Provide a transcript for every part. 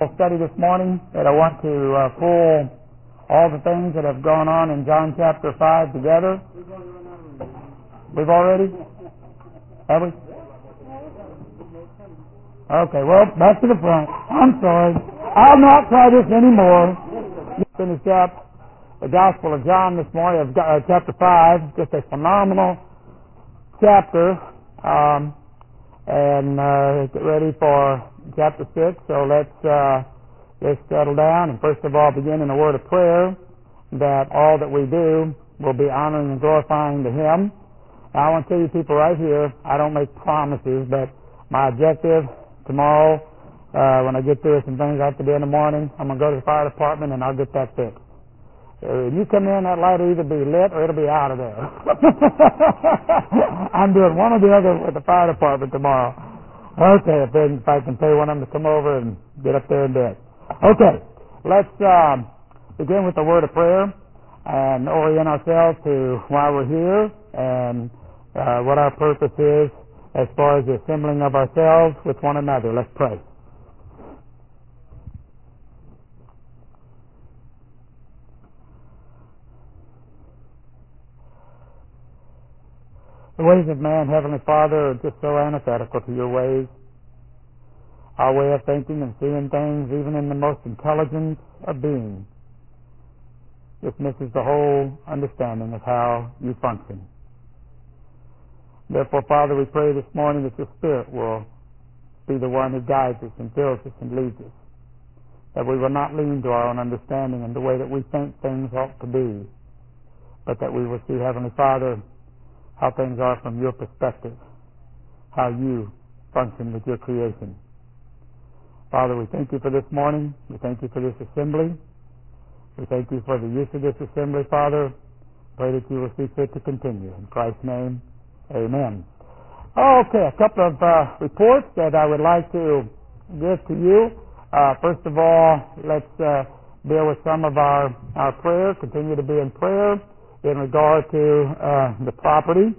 Study this morning that I want to pull all the things that have gone on in John chapter 5 together. We've already? Have we? Okay, well, back to the front. I'm sorry. I'll not try this anymore. Finish up the Gospel of John this morning, of chapter 5. Just a phenomenal chapter. And get ready for chapter 6. So let's settle down and first of all begin in a word of prayer that all that we do will be honoring and glorifying to Him. Now, I want to tell you people right here, I don't make promises, but my objective tomorrow, when I get through some things I have to do in the morning, I'm going to go to the fire department and I'll get that fixed. If you come in, that light will either be lit or it'll be out of there. I'm doing one or the other with the fire department tomorrow. Okay, if I can pay one of them to come over and get up there and do it. Okay, let's begin with a word of prayer and orient ourselves to why we're here and what our purpose is as far as the assembling of ourselves with one another. Let's pray. The ways of man, Heavenly Father, are just so antithetical to your ways. Our way of thinking and seeing things, even in the most intelligent of beings, just misses the whole understanding of how you function. Therefore, Father, we pray this morning that your Spirit will be the one who guides us and fills us and leads us, that we will not lean to our own understanding and the way that we think things ought to be, but that we will see, Heavenly Father, how things are from your perspective, how you function with your creation. Father, we thank you for this morning. We thank you for this assembly. We thank you for the use of this assembly, Father. Pray that you will see fit to continue. In Christ's name, amen. Okay, a couple of reports that I would like to give to you. First of all, let's deal with some of our prayer, continue to be in prayer in regard to the property.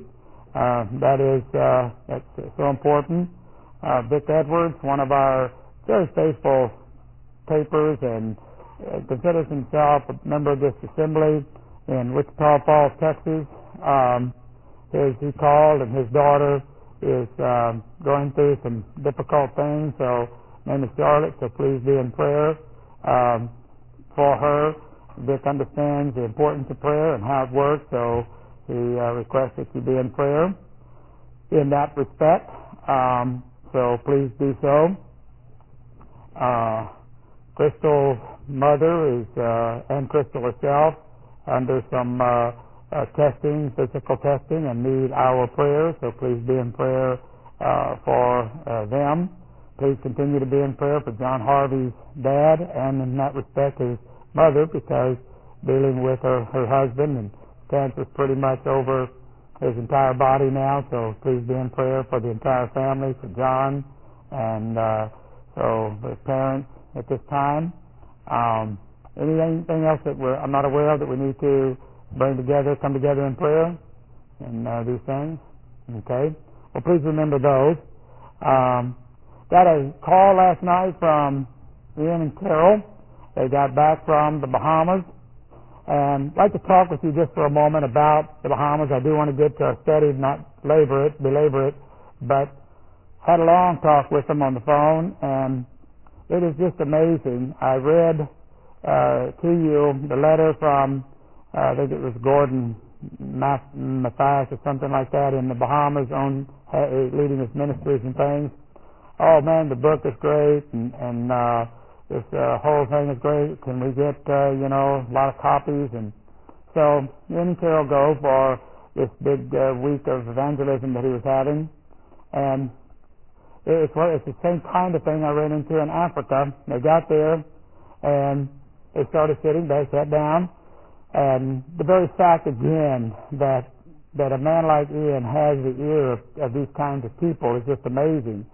That's so important. Vic Edwards, one of our very faithful papers, and considers himself a member of this assembly in Wichita Falls, Texas. He called, and his daughter is going through some difficult things. So, her name is Charlotte, so please be in prayer for her. Vic understands the importance of prayer and how it works, so he requests that you be in prayer in that respect. So please do so. Crystal's mother is, and Crystal herself, under some testing, physical testing, and need our prayer, so please be in prayer for them. Please continue to be in prayer for John Harvey's dad, and in that respect his mother, because dealing with her husband, and cancer's pretty much over his entire body now, so please be in prayer for the entire family, for John, and so the parents at this time. Anything else that I'm not aware of that we need to come together in prayer and these things? Okay. Well, please remember those. Got a call last night from Ian and Carol. They got back from the Bahamas, and I'd like to talk with you just for a moment about the Bahamas. I do want to get to our study, not belabor it, but had a long talk with them on the phone, and it is just amazing. I read to you the letter from, I think it was Gordon Mathias or something like that in the Bahamas, leading his ministries and things. Oh man, the book is great, and this whole thing is great. Can we get, a lot of copies? And so in Carol go for this big week of evangelism that he was having. And it's the same kind of thing I ran into in Africa. They got there, and they started sitting. They sat down. And the very fact, again, that a man like Ian has the ear of these kinds of people is just amazing.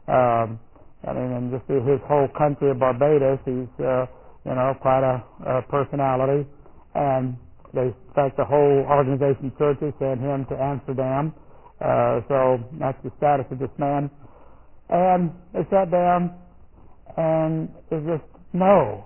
And just his whole country of Barbados, he's, quite a personality. And in fact, the whole organization of churches sent him to Amsterdam. So that's the status of this man. And they sat down, And it's just, no,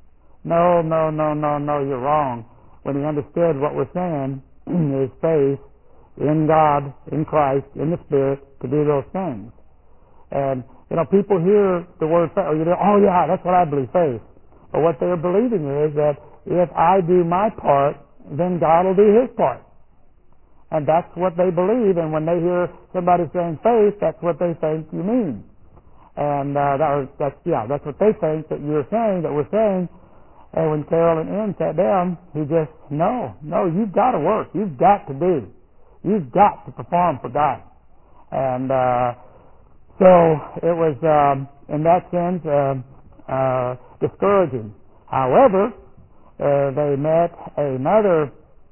you're wrong. When he understood what we're saying, his faith in God, in Christ, in the Spirit, to do those things. And, people hear the word faith, oh yeah, that's what I believe, faith. But what they're believing is that if I do my part, then God will do his part. And that's what they believe, and when they hear somebody saying faith, that's what they think you mean. And that's what they think that you're saying, that we're saying. And when Carol and Ann sat down, he just, no, you've got to work. You've got to do. You've got to perform for God. And so it was, in that sense, discouraging. However, they met another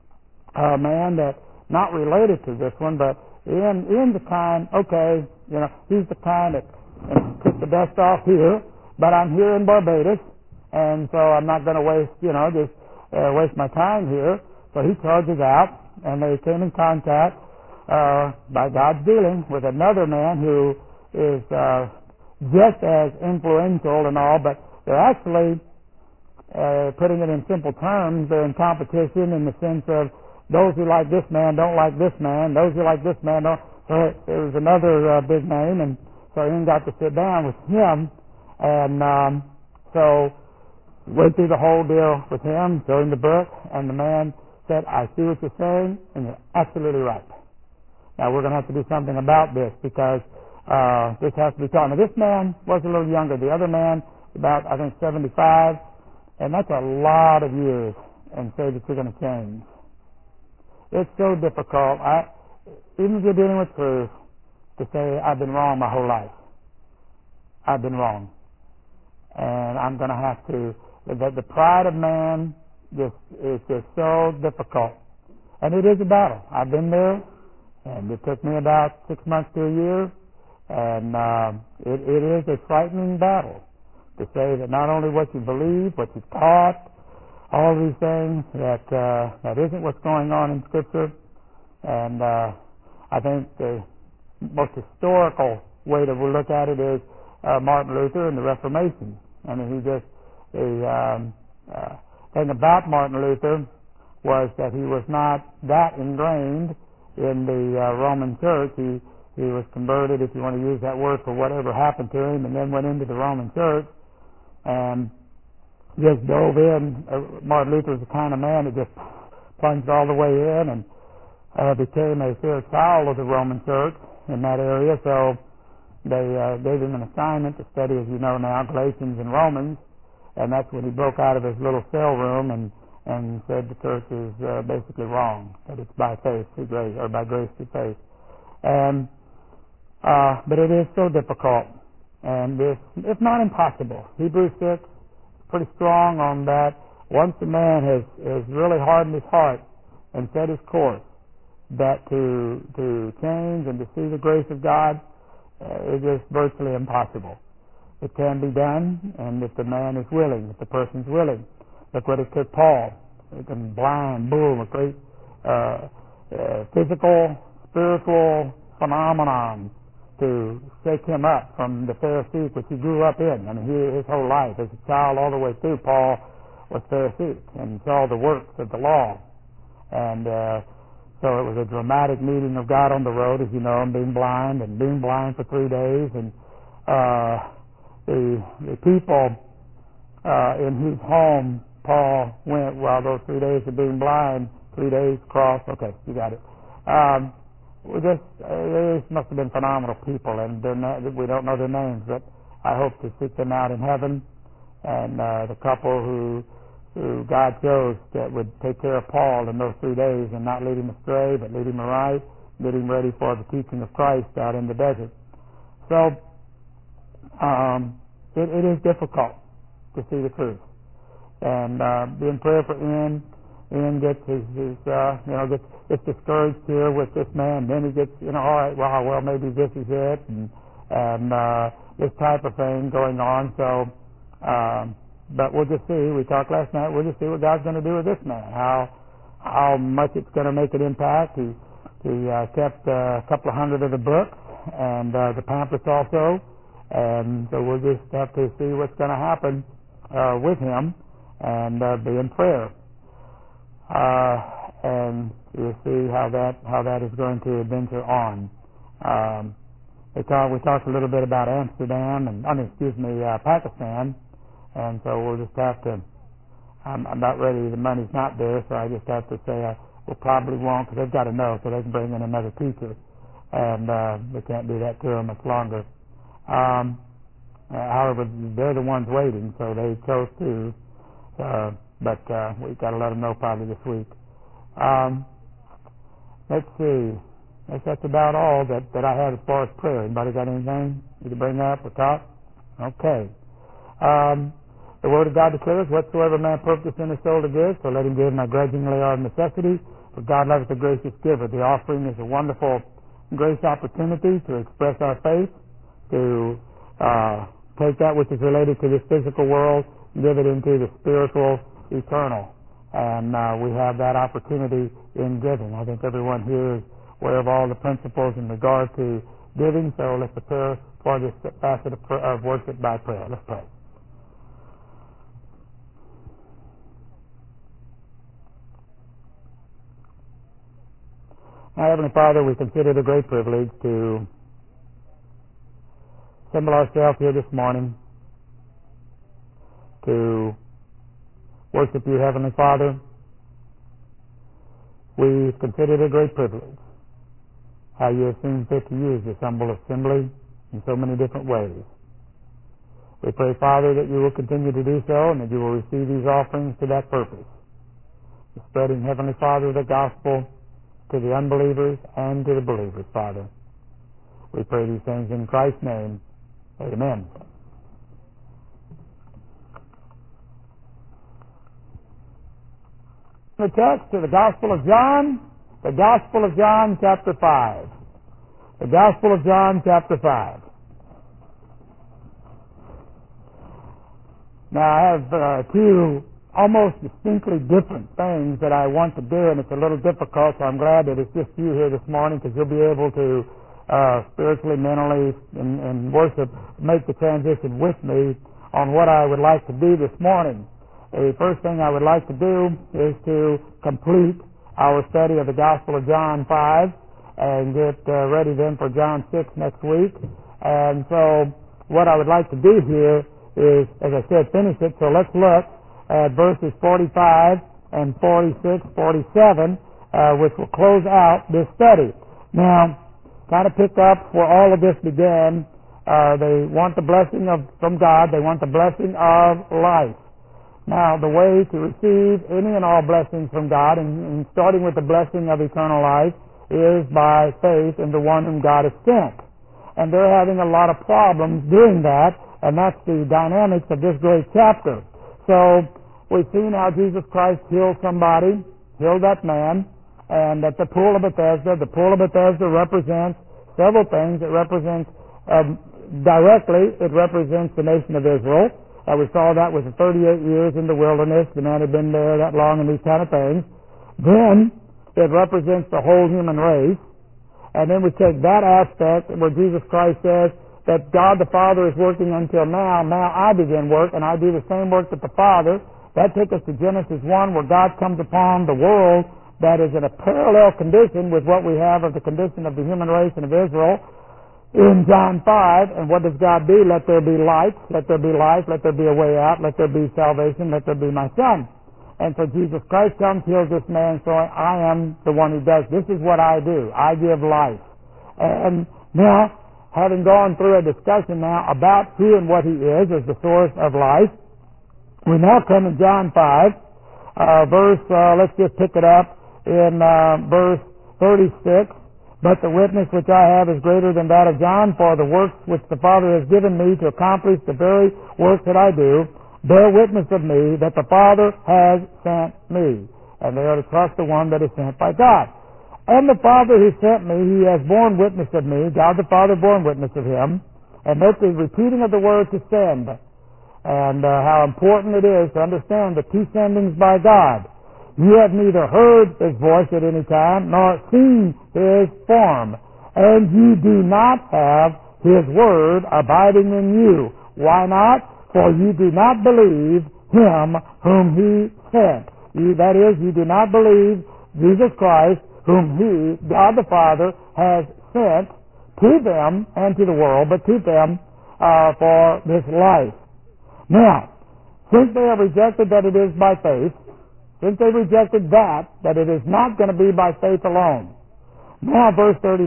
man that, not related to this one, but in the kind, okay, he's the kind that took the dust off here, but I'm here in Barbados, and so I'm not going to waste, waste my time here. So he charges out, and they came in contact, by God's dealing, with another man who is just as influential and all, but they're actually, putting it in simple terms, they're in competition in the sense of those who like this man don't like this man, those who like this man don't. So there was another big name, and so Ian got to sit down with him, and so went through the whole deal with him, showed him the book, and the man said, I see what you're saying, and you're absolutely right. Now we're going to have to do something about this, because this has to be taught. Now this man was a little younger. The other man, about, I think, 75, and that's a lot of years, and say that you're going to change. It's so difficult, even if you're dealing with truth, to say, I've been wrong my whole life. I've been wrong. And I'm going to have to, the pride of man is just so difficult. And it is a battle. I've been there, and it took me about 6 months to a year, and it is a frightening battle to say that not only what you believe, what you taught, all these things, that isn't what's going on in Scripture. And I think the most historical way to look at it is Martin Luther and the Reformation. I mean, the thing about Martin Luther was that he was not that ingrained in the Roman Church. He was converted, if you want to use that word, for whatever happened to him, and then went into the Roman Church and just dove in. Martin Luther was the kind of man that just plunged all the way in and became a fair child of the Roman Church in that area. So they gave him an assignment to study, as you know now, Galatians and Romans, and that's when he broke out of his little cell room and said the church is basically wrong, that it's by faith through grace, or by grace through faith. And but it is so difficult, and if not impossible. Hebrews 6 pretty strong on that. Once a man has really hardened his heart and set his course, that to change and to see the grace of God is just virtually impossible. It can be done, and if the man is willing, if the person's willing. Look what it took Paul. It can blind, boom, a great physical, spiritual phenomenon to shake him up from the Pharisee which he grew up in. I mean, his whole life as a child all the way through, Paul was Pharisee and saw the works of the law. And so it was a dramatic meeting of God on the road, as you know, and being blind for 3 days. And the people in whose home Paul went while those 3 days of being blind, 3 days cross. Okay, you got it. They must have been phenomenal people, and we don't know their names, but I hope to seek them out in heaven. And the couple who God chose that would take care of Paul in those 3 days and not lead him astray, but lead him aright, get him ready for the teaching of Christ out in the desert. So it is difficult to see the truth, and be in prayer for Ian. Ian gets gets discouraged here with this man. Then he gets, all right, well, maybe this is it, and this type of thing going on. So, but we'll just see. We talked last night. We'll just see what God's going to do with this man. How much it's going to make an impact. He kept a couple of hundred of the books and the pamphlets also, And so we'll just have to see what's going to happen with him and be in prayer. And we'll see how that is going to adventure on. We talked a little bit about Amsterdam and Pakistan, and so we'll just have to. I'm not ready. The money's not there, so I just have to say we probably won't, because they've got to know, so they can bring in another teacher, and we can't do that to them much longer. However, they're the ones waiting, so they chose to. But we've got to let them know probably this week. Let's see. That's about all that I have as far as prayer. Anybody got anything you can bring up or talk? Okay. The Word of God declares, whatsoever man purpose in his soul to give, so let him give not grudgingly or of necessity, for God loveth a gracious giver. The offering is a wonderful grace opportunity to express our faith, to take that which is related to this physical world and give it into the spiritual, eternal. And we have that opportunity in giving. I think everyone here is aware of all the principles in regard to giving, so let's prepare for this facet of worship by prayer. Let's pray. Now, Heavenly Father, we consider it a great privilege to assemble ourselves here this morning to worship you, Heavenly Father. We consider it a great privilege how you have seen fit to use this humble assembly in so many different ways. We pray, Father, that you will continue to do so and that you will receive these offerings to that purpose, spreading, Heavenly Father, the gospel to the unbelievers and to the believers, Father. We pray these things in Christ's name. Amen. The text to the Gospel of John, chapter 5. The Gospel of John, chapter 5. Now, I have two almost distinctly different things that I want to do, and it's a little difficult, so I'm glad that it's just you here this morning, because you'll be able to spiritually, mentally, and worship, make the transition with me on what I would like to do this morning. The first thing I would like to do is to complete our study of the Gospel of John 5 and get ready then for John 6 next week. And so what I would like to do here is, as I said, finish it. So let's look at verses 45 and 46, 47, which will close out this study. Now, kind of pick up where all of this began. They want the blessing from God. They want the blessing of life. Now, the way to receive any and all blessings from God, and starting with the blessing of eternal life, is by faith in the one whom God has sent. And they're having a lot of problems doing that, and that's the dynamics of this great chapter. So, we've seen how Jesus Christ healed somebody, healed that man, and at the pool of Bethesda represents several things. It represents, directly, it represents the nation of Israel. We saw that was 38 years in the wilderness. The man had been there that long and these kind of things. Then, it represents the whole human race. And then we take that aspect where Jesus Christ says that God the Father is working until now. Now I begin work, and I do the same work that the Father. That takes us to Genesis 1, where God comes upon the world that is in a parallel condition with what we have of the condition of the human race and of Israel in John 5. And what does God do? Let there be light, let there be life, let there be a way out, let there be salvation, let there be my son. And so Jesus Christ comes, heals this man, so I am the one who does. This is what I do. I give life. And now, having gone through a discussion now about who and what he is as the source of life, we now come in John 5, let's just pick it up in verse 36. But the witness which I have is greater than that of John, for the works which the Father has given me to accomplish the very works that I do, bear witness of me that the Father has sent me. And they are to trust the one that is sent by God. And the Father who sent me, he has borne witness of me. God the Father borne witness of him. And note the repeating of the word to send. And how important it is to understand the two sendings by God. You have neither heard his voice at any time, nor seen his form. And you do not have His word abiding in you. Why not? For you do not believe him whom he sent. That is, you do not believe Jesus Christ, whom he, God the Father, has sent to them and to the world, but to them for this life. Now, since they have rejected that it is by faith, since they rejected that it is not going to be by faith alone. Now, verse 39,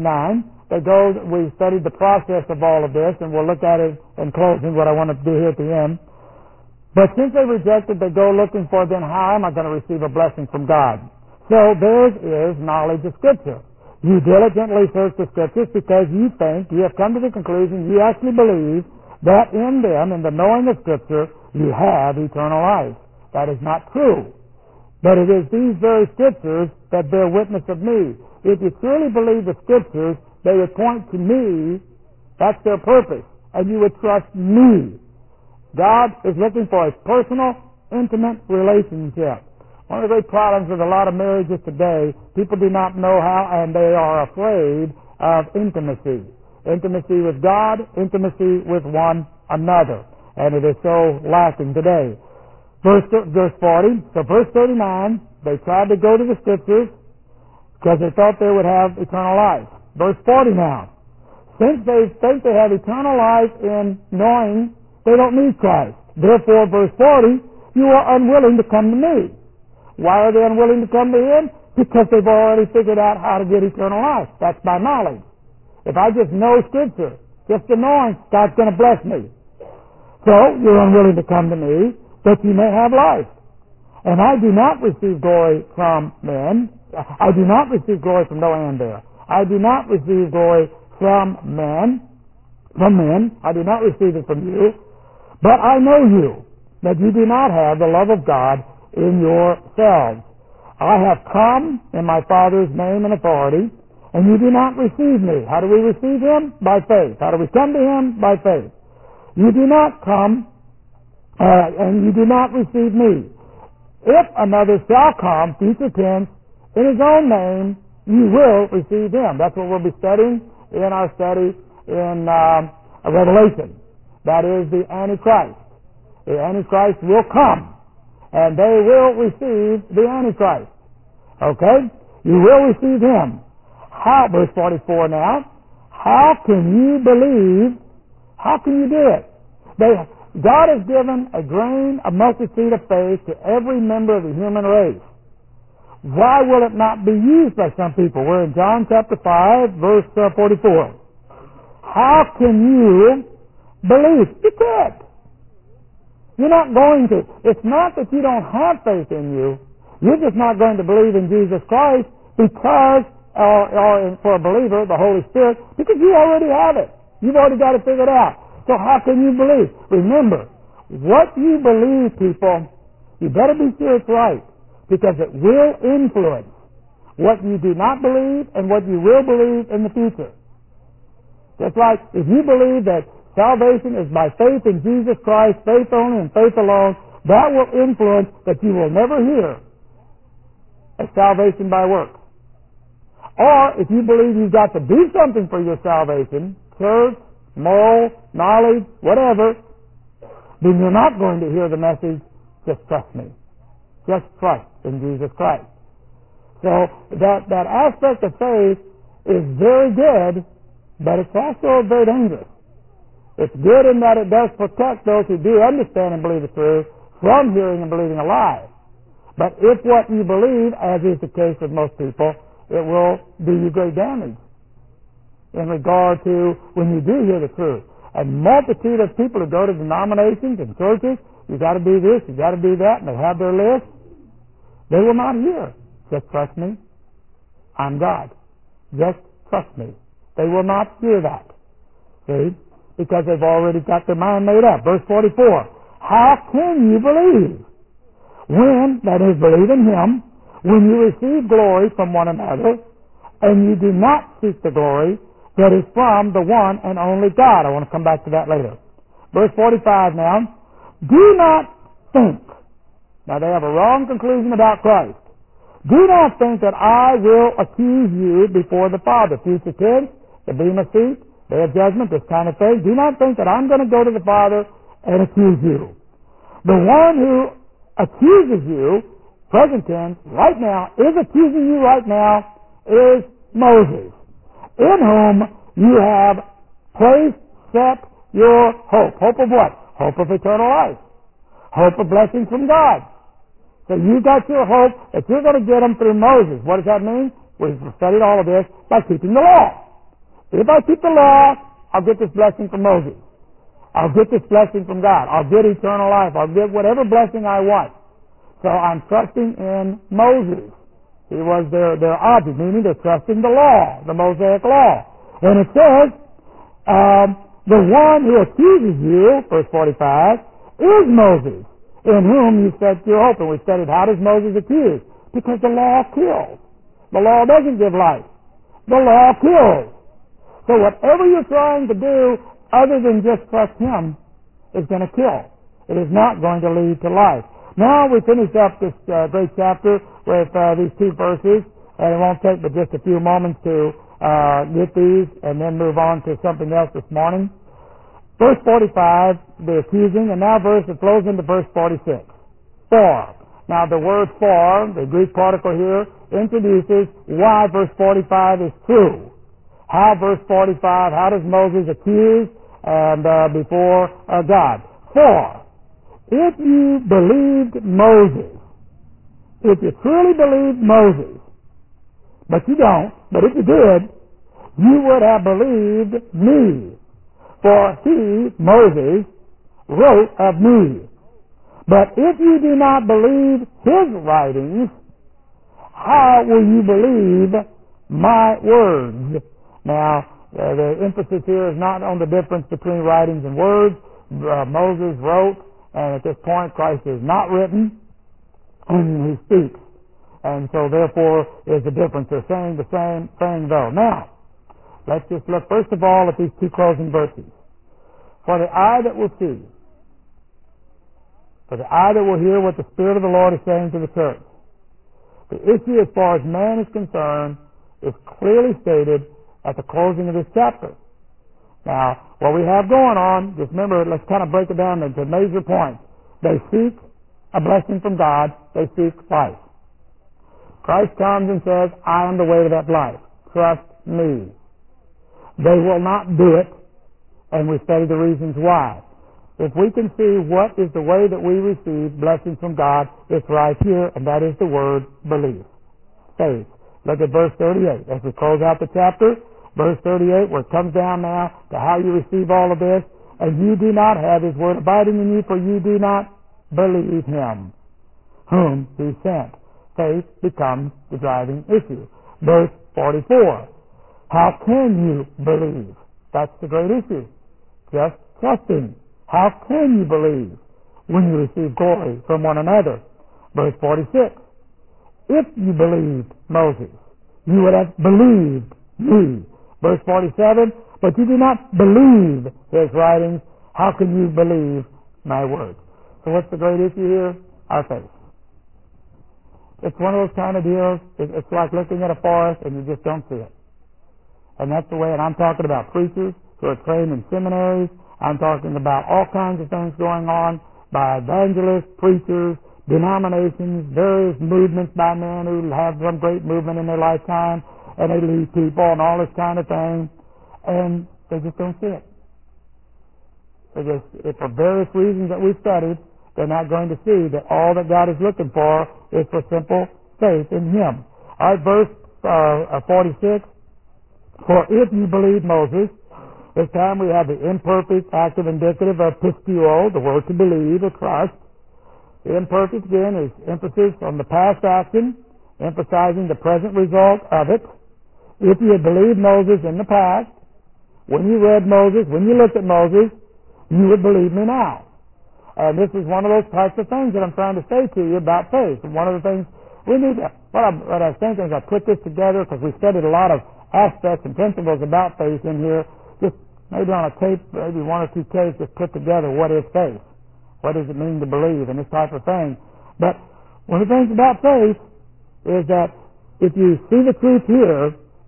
we studied the process of all of this, and we'll look at it in closing, what I want to do here at the end. But since they rejected, they go looking for, then how am I going to receive a blessing from God? So theirs is knowledge of Scripture. You diligently search the Scriptures because you think, you have come to the conclusion, you actually believe that in them, in the knowing of Scripture, you have eternal life. That is not true. But it is these very Scriptures that bear witness of me. If you truly believe the Scriptures, they would point to me. That's their purpose. And you would trust me. God is looking for a personal, intimate relationship. One of the great problems with a lot of marriages today, people do not know how, and they are afraid of intimacy. Intimacy with God, intimacy with one another. And it is so lacking today. Verse 40, so verse 39, they tried to go to the Scriptures because they thought they would have eternal life. Verse 40 now, since they think they have eternal life in knowing they don't need Christ. Therefore, verse 40, you are unwilling to come to me. Why are they unwilling to come to him? Because they've already figured out how to get eternal life. That's by knowledge. If I just know Scripture, just the knowing, God's going to bless me. So, you're unwilling to come to me, that you may have life. And I do not receive glory from men. I do not receive glory from no hand there. I do not receive glory from men. I do not receive it from you. But I know you, that you do not have the love of God in yourselves. I have come in my Father's name and authority, and you do not receive me. How do we receive him? By faith. How do we come to him? By faith. You do not come, and you do not receive me. If another shall come, future tense, in his own name, you will receive him. That's what we'll be studying in our study in Revelation. That is the Antichrist. The Antichrist will come, and they will receive the Antichrist. Okay? You will receive him. How, verse 44 now, how can you believe? How can you do it? God has given a grain of mustard seed of faith to every member of the human race. Why will it not be used by some people? We're in John chapter 5, verse 44. How can you believe? You can't. You're not going to. It's not that you don't have faith in you. You're just not going to believe in Jesus Christ because, or for a believer, the Holy Spirit, because you already have it. You've already got it figured out. So how can you believe? Remember, what you believe, people, you better be sure it's right, because it will influence what you do not believe and what you will believe in the future. Just like if you believe that salvation is by faith in Jesus Christ, faith only and faith alone, that will influence that you will never hear of salvation by works. Or if you believe you've got to do something for your salvation, church, moral, knowledge, whatever, then you're not going to hear the message, just trust me. Just trust in Jesus Christ. So that aspect of faith is very good, but it's also very dangerous. It's good in that it does protect those who do understand and believe the truth from hearing and believing a lie. But if what you believe, as is the case with most people, it will do you great damage in regard to when you do hear the truth. A multitude of people who go to denominations and churches, you got to do this, you got to do that, and they have their list. They will not hear. Just trust me. I'm God. Just trust me. They will not hear that. See? Because they've already got their mind made up. Verse 44. How can you believe? When, that is, believe in him, when you receive glory from one another, and you do not seek the glory that is from the one and only God. I want to come back to that later. Verse 45 now. Do not think. Now they have a wrong conclusion about Christ. Do not think that I will accuse you before the Father. Future tense, the bema seat, Day of judgment, this kind of thing. Do not think that I'm going to go to the Father and accuse you. The one who accuses you, present tense, right now, is accusing you right now, is Moses, in whom you have placed, set your hope. Hope of what? Hope of eternal life. Hope of blessings from God. So you got your hope that you're going to get them through Moses. What does that mean? We've studied all of this by keeping the law. If I keep the law, I'll get this blessing from Moses. I'll get this blessing from God. I'll get eternal life. I'll get whatever blessing I want. So I'm trusting in Moses. He was their object, meaning they're trusting the law, the Mosaic law. And it says, the one who accuses you, verse 45, is Moses, in whom you set your hope. And we studied, how does Moses accuse? Because the law kills. The law doesn't give life. The law kills. So whatever you're trying to do other than just trust him is going to kill. It is not going to lead to life. Now we finish up this great chapter with these two verses, and it won't take but just a few moments to get these and then move on to something else this morning. Verse 45, the accusing, and now it flows into verse 46. For. Now the word for, the Greek particle here, introduces why verse 45 is true. How verse 45, how does Moses accuse and before God? For, if you believed Moses, if you truly believed Moses, but you don't, but if you did, you would have believed me. For he, Moses, wrote of me. But if you do not believe his writings, how will you believe my words? Now, the emphasis here is not on the difference between writings and words. Moses wrote, and at this point Christ is not written, and he speaks. And so therefore is the difference. They're saying the same thing though. Now, let's just look first of all at these two closing verses. For the eye that will see, for the eye that will hear what the Spirit of the Lord is saying to the church. The issue as far as man is concerned is clearly stated at the closing of this chapter. Now, what we have going on, just remember, let's kind of break it down into major points. They seek a blessing from God. They seek life. Christ comes and says, I am the way to that life. Trust me. They will not do it, and we study the reasons why. If we can see what is the way that we receive blessings from God, it's right here, and that is the word belief. Faith. Look at verse 38. As we close out the chapter, verse 38, where it comes down now to how you receive all of this, and you do not have his word abiding in you, for you do not believe him whom he sent. Faith becomes the driving issue. Verse 44. How can you believe? That's the great issue. Just trusting. How can you believe when you receive glory from one another? Verse 46. If you believed Moses, you would have believed me. Verse 47. But you do not believe his writings. How can you believe my words? So what's the great issue here? Our faith. It's one of those kind of deals. It's like looking at a forest and you just don't see it. And that's the way, and I'm talking about preachers who are trained in seminaries. I'm talking about all kinds of things going on by evangelists, preachers, denominations, various movements by men who have some great movement in their lifetime, and they lead people and all this kind of thing, and they just don't see it. For various reasons that we've studied, they're not going to see that all that God is looking for is for simple faith in him. All right, verse 46. For if you believe Moses, this time we have the imperfect, active, indicative of pisteuo, the word to believe or trust. The imperfect, again, is emphasis on the past action, emphasizing the present result of it. If you had believed Moses in the past, when you read Moses, when you looked at Moses, you would believe me now. And this is one of those types of things that I'm trying to say to you about faith. And one of the things we need to, what I was thinking is I put this together because we studied a lot of aspects and principles about faith in here, just maybe on a tape, maybe one or two tapes, just put together what is faith. What does it mean to believe and this type of thing. But one of the things about faith is that if you see the truth here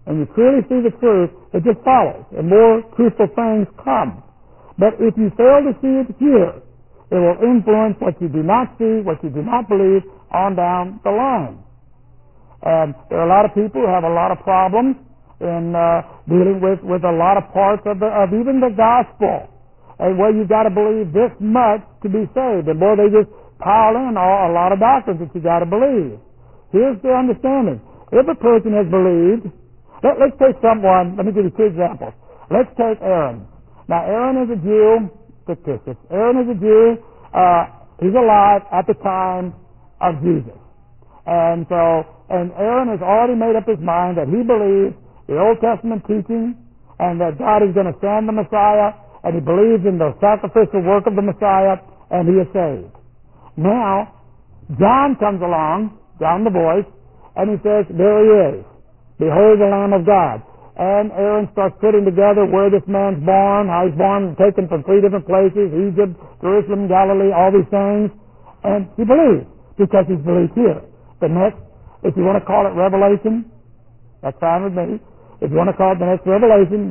and you clearly see the truth, it just follows, and more truthful things come. But if you fail to see it here, it will influence what you do not see, what you do not believe, on down the line. And there are a lot of people who have a lot of problems in dealing with a lot of parts of even the gospel. And where you've got to believe this much to be saved. And boy, they just pile in a lot of doctrines that you got to believe. Here's the understanding. If a person has believed, let's take someone, let me give you two examples. Let's take Aaron. Now, Aaron is a Jew, fictitious. Aaron is a Jew, he's alive at the time of Jesus. And Aaron has already made up his mind that he believes the Old Testament teaching and that God is going to send the Messiah, and he believes in the sacrificial work of the Messiah, and he is saved. Now, John comes along, John the voice, and he says, there he is. Behold the Lamb of God. And Aaron starts putting together where this man's born, how he's born, taken from 3 different places, Egypt, Jerusalem, Galilee, all these things. And he believes, because he's believed here. The next, if you want to call it revelation, that's fine with me. If you want to call it the next revelation,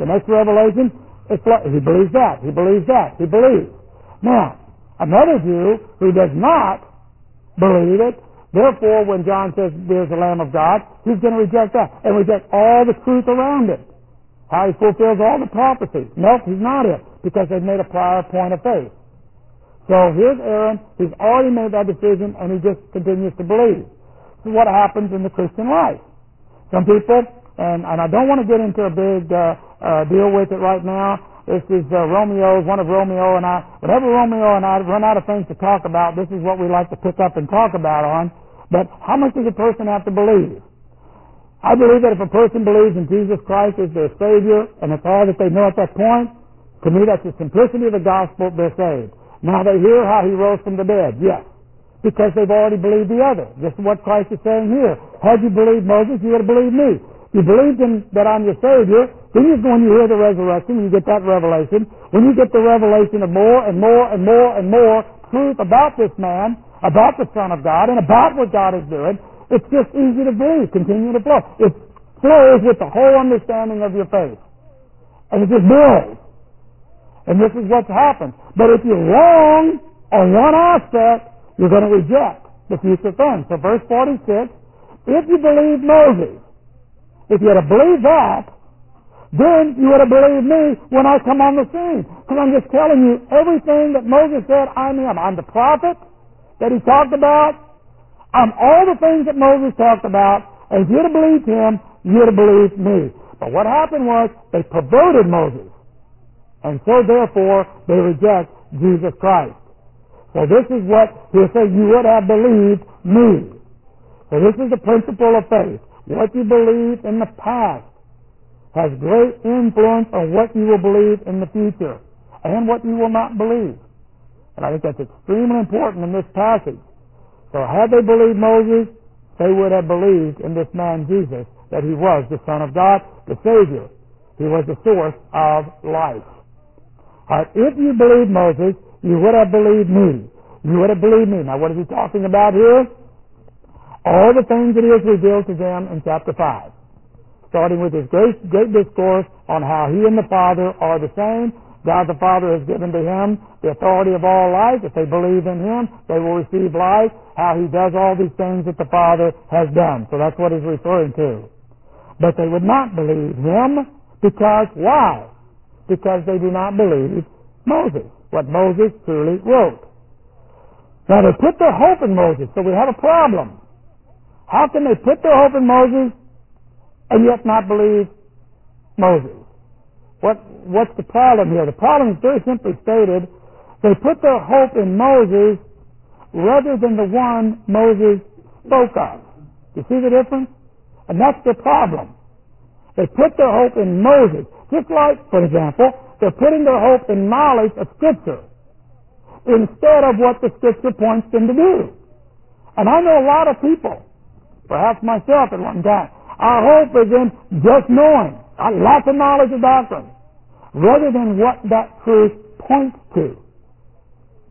he believes that, he believes that, he believes. Now, another Jew who does not believe it, therefore when John says there's the Lamb of God, he's going to reject that and reject all the truth around it. How he fulfills all the prophecies. Nope, he's not it, because they've made a prior point of faith. So here's Aaron, he's already made that decision and he just continues to believe. This is what happens in the Christian life. Some people, and I don't want to get into a big deal with it right now. This is one of Romeo and I. Whenever Romeo and I run out of things to talk about, this is what we like to pick up and talk about on. But how much does a person have to believe? I believe that if a person believes in Jesus Christ as their Savior, and it's all that they know at that point, to me that's the simplicity of the gospel, they're saved. Now they hear how he rose from the dead, yes, because they've already believed the other. This is what Christ is saying here. Had you believed Moses, you would have believed me. You believed in that I'm your Savior, then when you hear the resurrection, you get that revelation. When you get the revelation of more and more and more and more truth about this man, about the Son of God, and about what God is doing, it's just easy to believe, continue to flow. It flows with the whole understanding of your faith. And it just builds. And this is what's happened. But if you're wrong on one aspect, you're going to reject the future things. So verse 46, if you believe Moses, if you had to believe that, then you would have believed me when I come on the scene. Because I'm just telling you everything that Moses said, I'm him. I'm the prophet that he talked about. I'm all the things that Moses talked about. And if you would have believed him, you would have believed me. But what happened was they perverted Moses. And so therefore they reject Jesus Christ. So this is what he'll say, you would have believed me. So this is the principle of faith. What you believe in the past has great influence on what you will believe in the future and what you will not believe. And I think that's extremely important in this passage. So had they believed Moses, they would have believed in this man Jesus, that he was the Son of God, the Savior. He was the source of life. If you believed Moses, you would have believed me. You would have believed me. Now what is he talking about here? All the things that he has revealed to them in chapter 5. Starting with his great discourse on how he and the Father are the same. God the Father has given to him the authority of all life. If they believe in him, they will receive life. How he does all these things that the Father has done. So that's what he's referring to. But they would not believe him because, why? Because they do not believe Moses, what Moses truly wrote. Now they put their hope in Moses, so we have a problem. How can they put their hope in Moses and yet not believe Moses? What's the problem here? The problem is very simply stated. They put their hope in Moses rather than the one Moses spoke of. You see the difference? And that's the problem. They put their hope in Moses. Just like, for example, they're putting their hope in knowledge of Scripture instead of what the Scripture points them to do. And I know a lot of people, perhaps myself at one time, our hope is in just knowing, lots of knowledge of doctrine, rather than what that truth points to.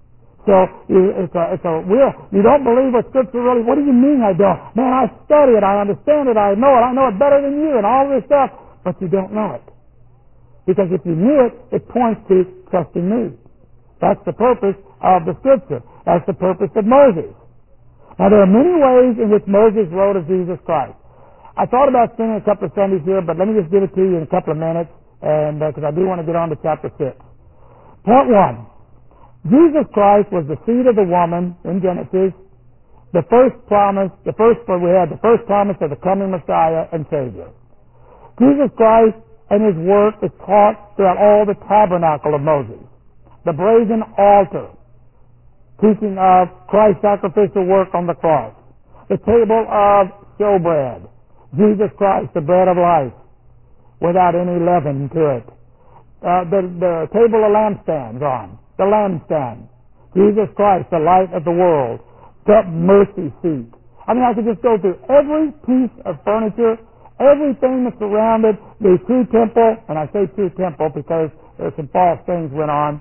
So it's a real, you don't believe what Scripture really, what do you mean I don't? Man, I study it, I understand it, I know it better than you and all this stuff, but you don't know it. Because if you knew it, it points to trusting me. That's the purpose of the Scripture. That's the purpose of Moses. Now there are many ways in which Moses wrote of Jesus Christ. I thought about spending a couple of Sundays here, but let me just give it to you in a couple of minutes, and because I do want to get on to chapter 6. Point 1. Jesus Christ was the seed of the woman in Genesis, the first promise of the coming Messiah and Savior. Jesus Christ and His work is taught throughout all the tabernacle of Moses, the brazen altar, teaching of Christ's sacrificial work on the cross, the table of showbread, Jesus Christ, the bread of life, without any leaven to it, the table of lampstands on, the lampstand, Jesus Christ, the light of the world, the mercy seat. I mean, I could just go through every piece of furniture, everything that surrounded the true temple, and I say true temple because there's some false things went on,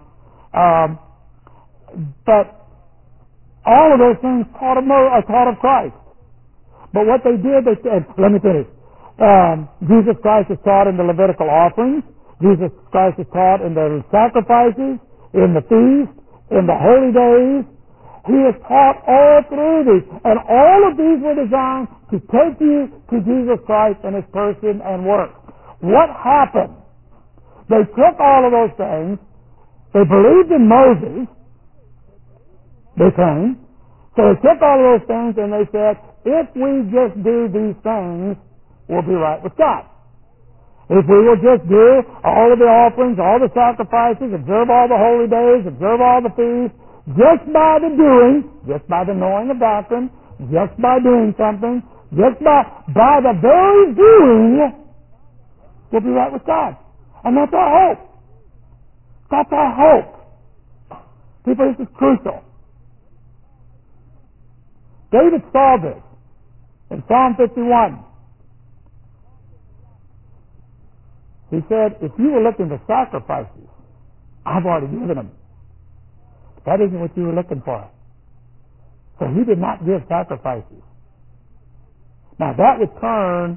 but all of those things taught of Christ. But what they did, they said, let me finish. Jesus Christ is taught in the Levitical offerings. Jesus Christ is taught in the sacrifices, in the feast, in the holy days. He is taught all through these. And all of these were designed to take you to Jesus Christ and His person and work. What happened? They took all of those things. They believed in Moses. They claimed. So they took all of those things and they said, if we just do these things, we'll be right with God. If we will just do all of the offerings, all the sacrifices, observe all the holy days, observe all the feasts, just by the doing, just by the knowing of doctrine, just by doing something, just by the very doing, we'll be right with God. And that's our hope. That's our hope. People, this is crucial. David saw this in Psalm 51. He said, if you were looking for sacrifices, I've already given them. That isn't what you were looking for. So He did not give sacrifices. Now that would turn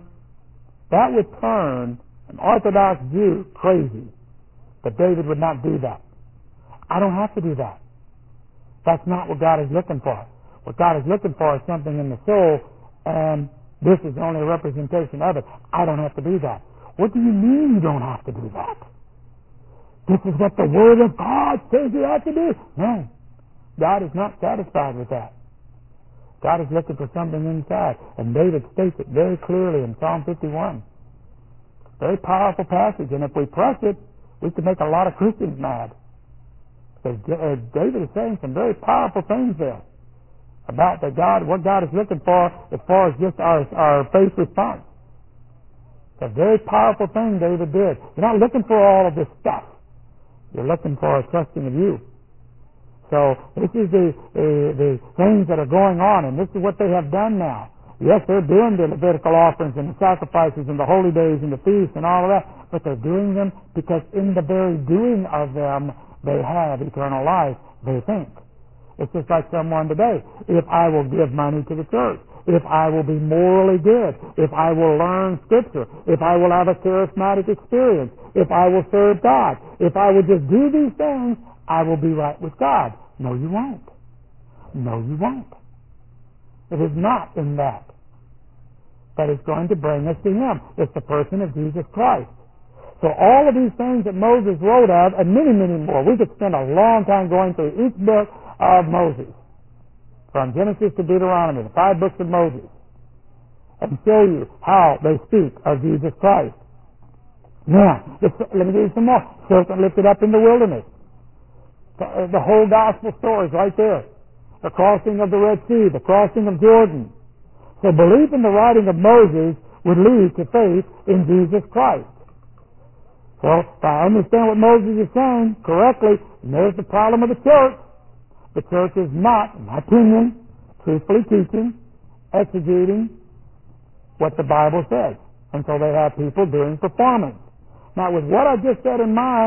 an Orthodox Jew crazy. But David would not do that. I don't have to do that. That's not what God is looking for. What God is looking for is something in the soul, and this is only a representation of it. I don't have to do that. What do you mean you don't have to do that? This is what the Word of God says you have to do. No. God is not satisfied with that. God is looking for something inside. And David states it very clearly in Psalm 51. Very powerful passage. And if we press it, we can make a lot of Christians mad. Because David is saying some very powerful things there about what God is looking for as far as just our faith response. It's a very powerful thing David did. You're not looking for all of this stuff. You're looking for a trusting of you. So this is the things that are going on, and this is what they have done now. Yes, they're doing the Levitical offerings and the sacrifices and the holy days and the feasts and all of that, but they're doing them because in the very doing of them, they have eternal life, they think. It's just like someone today. If I will give money to the church, if I will be morally good, if I will learn Scripture, if I will have a charismatic experience, if I will serve God, if I will just do these things, I will be right with God. No, you won't. No, you won't. It is not in that is going to bring us to Him. It's the person of Jesus Christ. So all of these things that Moses wrote of, and many, many more, we could spend a long time going through each book of Moses, from Genesis to Deuteronomy, the 5 books of Moses, and show you how they speak of Jesus Christ. Now, let me give you some more. Serpent lifted up in the wilderness. The whole gospel story is right there. The crossing of the Red Sea, the crossing of Jordan. So belief in the writing of Moses would lead to faith in Jesus Christ. So if I understand what Moses is saying correctly, and there's the problem of the church. The church is not, in my opinion, truthfully teaching, exegeting what the Bible says. And so they have people doing performance. Now, with what I just said in mind,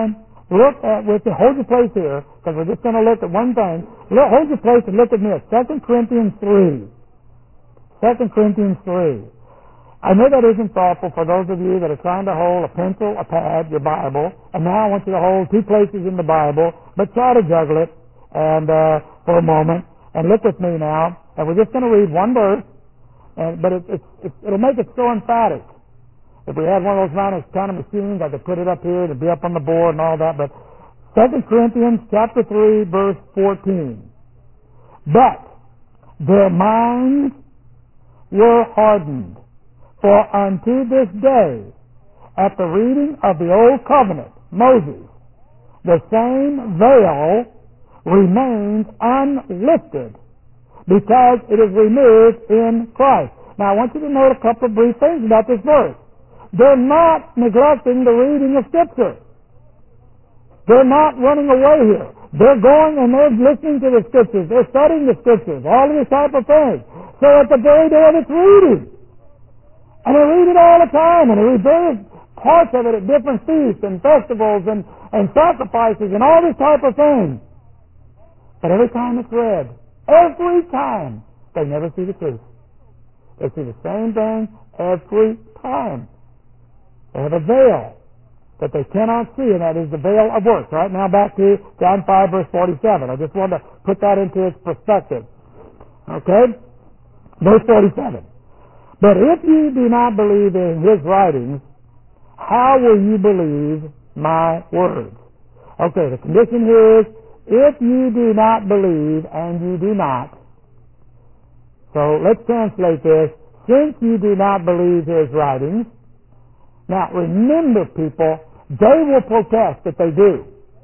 Look at, hold your place here, because we're just going to look at one thing. Hold your place and look at me at 2 Corinthians 3. 2 Corinthians 3. I know that isn't thoughtful for those of you that are trying to hold a pencil, a pad, your Bible, and now I want you to hold two places in the Bible, but try to juggle it and for a moment, and look with me now, and we're just going to read one verse, but it'll make it so emphatic. If we had one of those kind of machines, I could put it up here, it'd be up on the board and all that, but 2 Corinthians chapter 3, verse 14. But their minds were hardened, for unto this day, at the reading of the old covenant, Moses, the same veil remains unlifted, because it is removed in Christ. Now I want you to note a couple of brief things about this verse. They're not neglecting the reading of Scripture. They're not running away here. They're going and they're listening to the Scriptures. They're studying the Scriptures, all of this type of thing. So at the very day of its reading, and they read it all the time, and they read various parts of it at different feasts and festivals and sacrifices and all this type of thing. But every time it's read, every time, they never see the truth. They see the same thing every time. They have a veil that they cannot see, and that is the veil of works. Right now back to John 5, verse 47. I just wanted to put that into its perspective. Okay? Verse 47. But if you do not believe in his writings, how will you believe my words? Okay, the condition here is, if you do not believe, and you do not. So let's translate this. Since you do not believe his writings. Now remember, people, they will protest if they do.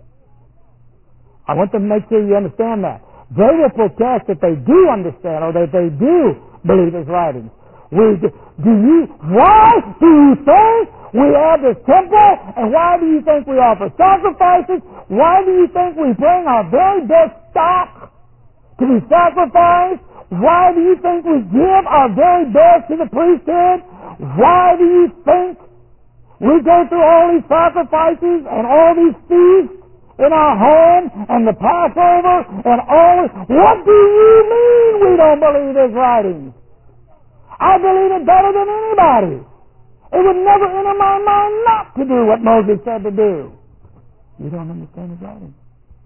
I want to make sure you understand that. They will protest if they do understand, or that they do believe his writings. Why do you think we have this temple? And why do you think we offer sacrifices? Why do you think we bring our very best stock to be sacrificed? Why do you think we give our very best to the priesthood? Why do you think we go through all these sacrifices and all these feasts in our home and the Passover and all this? What do you mean we don't believe his writings? I believe it better than anybody. It would never enter my mind not to do what Moses said to do. You don't understand his writings.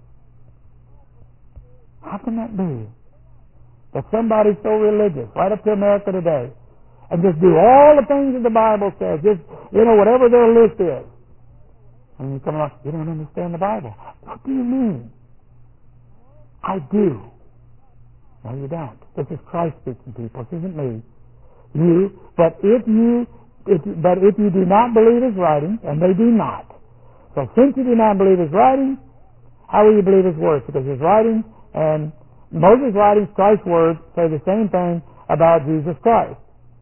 How can that be? That somebody's so religious, right up to America today, and just do all the things that the Bible says, just, whatever their list is. And you come along, you don't understand the Bible. What do you mean? I do. No, you don't. This is Christ speaking, people. This isn't me. But if you do not believe his writings, and they do not. So since you do not believe his writings, how will you believe his words? Because his writings and Moses' writings, Christ's words, say the same thing about Jesus Christ.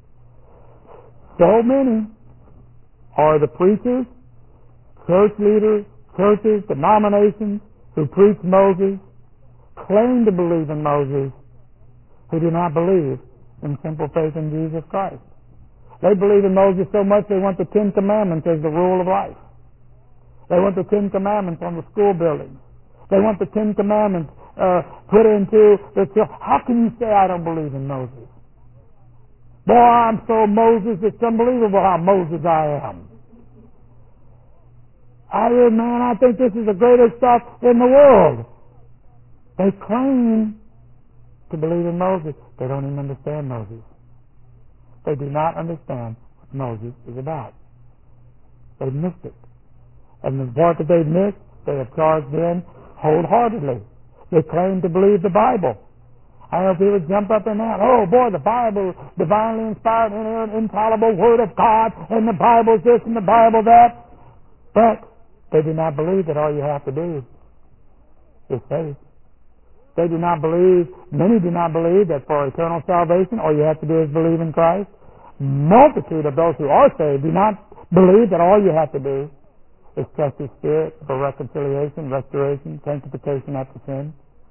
So many are the preachers, church leaders, churches, denominations who preach Moses, claim to believe in Moses, who do not believe in simple faith in Jesus Christ. They believe in Moses so much they want the 10 Commandments as the rule of life. They want the 10 Commandments on the school buildings. They want the 10 Commandments put into the church. How can you say I don't believe in Moses? Boy, I'm so Moses, it's unbelievable how Moses I am. I think this is the greatest stuff in the world. They claim to believe in Moses. They don't even understand Moses. They do not understand what Moses is about. They missed it. And the part that they missed, they have charged in wholeheartedly. They claim to believe the Bible. I know people jump up and down. Oh boy, the Bible, divinely inspired, infallible Word of God, and the Bible's this and the Bible that. But they do not believe that all you have to do is faith. They do not believe, many do not believe that for eternal salvation all you have to do is believe in Christ. Multitude of those who are saved do not believe that all you have to do is trust His Spirit for reconciliation, restoration, sanctification after sin.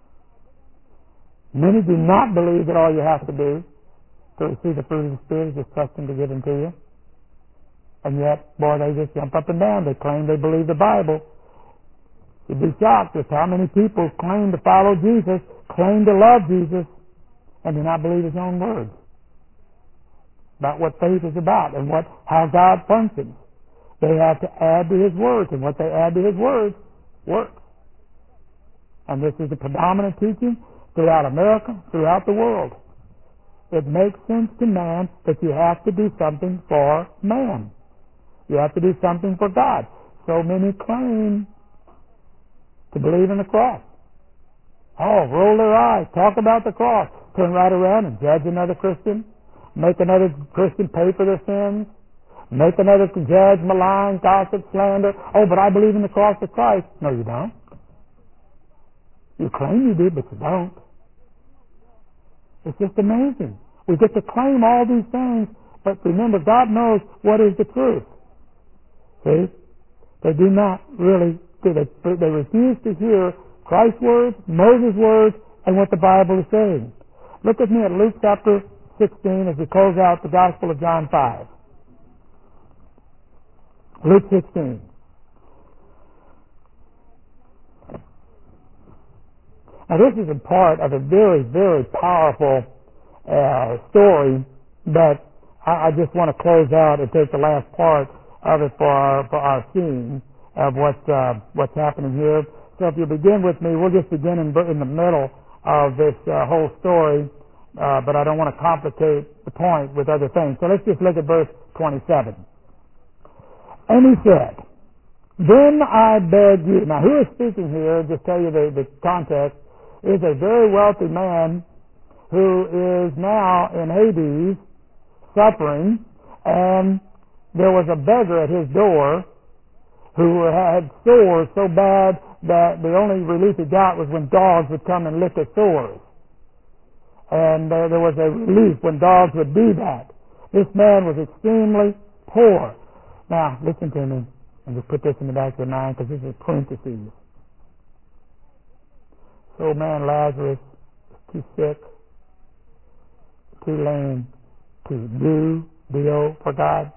Many do not believe that all you have to do to receive the fruit of the Spirit is just trust Him to give them to you. And yet, boy, they just jump up and down. They claim they believe the Bible. You'd be shocked at how many people claim to follow Jesus, claim to love Jesus, and do not believe His own words about what faith is about and how God functions. They have to add to His words, and what they add to His words works. And this is the predominant teaching throughout America, throughout the world. It makes sense to man that you have to do something for man. You have to do something for God. So many claim to believe in the cross. Oh, roll their eyes, talk about the cross, turn right around and judge another Christian, make another Christian pay for their sins, make another judge, malign, gossip, slander. Oh, but I believe in the cross of Christ. No, you don't. You claim you do, but you don't. It's just amazing. We get to claim all these things, but remember, God knows what is the truth. See? They do not really, they refuse to hear Christ's words, Moses' words, and what the Bible is saying. Look with me at Luke chapter 16 as we close out the Gospel of John 5. Luke 16. Now this is a part of a very, very powerful story, but I just want to close out and take the last part of it for our scene of what's happening here. So if you begin with me, we'll just begin in the middle of this whole story, but I don't want to complicate the point with other things. So let's just look at verse 27. And he said, "Then I beg you." Now who is speaking here, just tell you the context, is a very wealthy man who is now in Hades suffering, and there was a beggar at his door who had sores so bad that the only relief he got was when dogs would come and lick his sores. And there was a relief when dogs would do that. This man was extremely poor. Now, listen to me, and just put this in the back of your mind, because this is parentheses. So man Lazarus is too sick, too lame to do deal for God,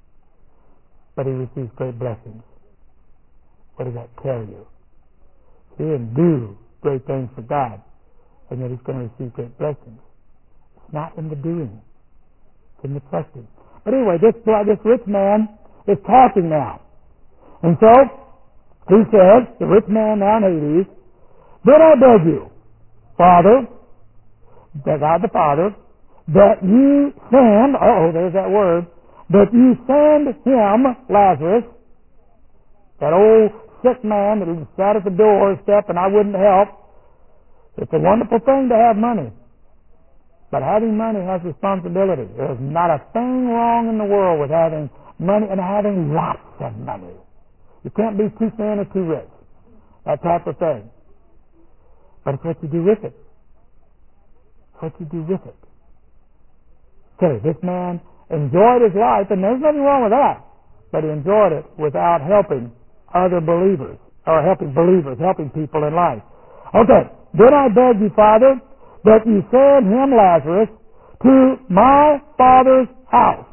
but he receives great blessings. What does that tell you? He didn't do great things for God, and yet he's going to receive great blessings. It's not in the doing, it's in the trusting. But anyway, this rich man is talking now. And so, he says, the rich man now in Hades, "Then I beg you, Father," God the Father, "that you send," there's that word, "that you send him," Lazarus, that old sick man that sat at the doorstep and I wouldn't help. It's a wonderful thing to have money. But having money has responsibility. There's not a thing wrong in the world with having money and having lots of money. You can't be too thin or too rich. That type of thing. But it's what you do with it. It's what you do with it. Okay, this man enjoyed his life, and there's nothing wrong with that. But he enjoyed it without helping other believers, or helping people in life. Okay, "Then I beg you, Father, that you send him," Lazarus, "to my father's house."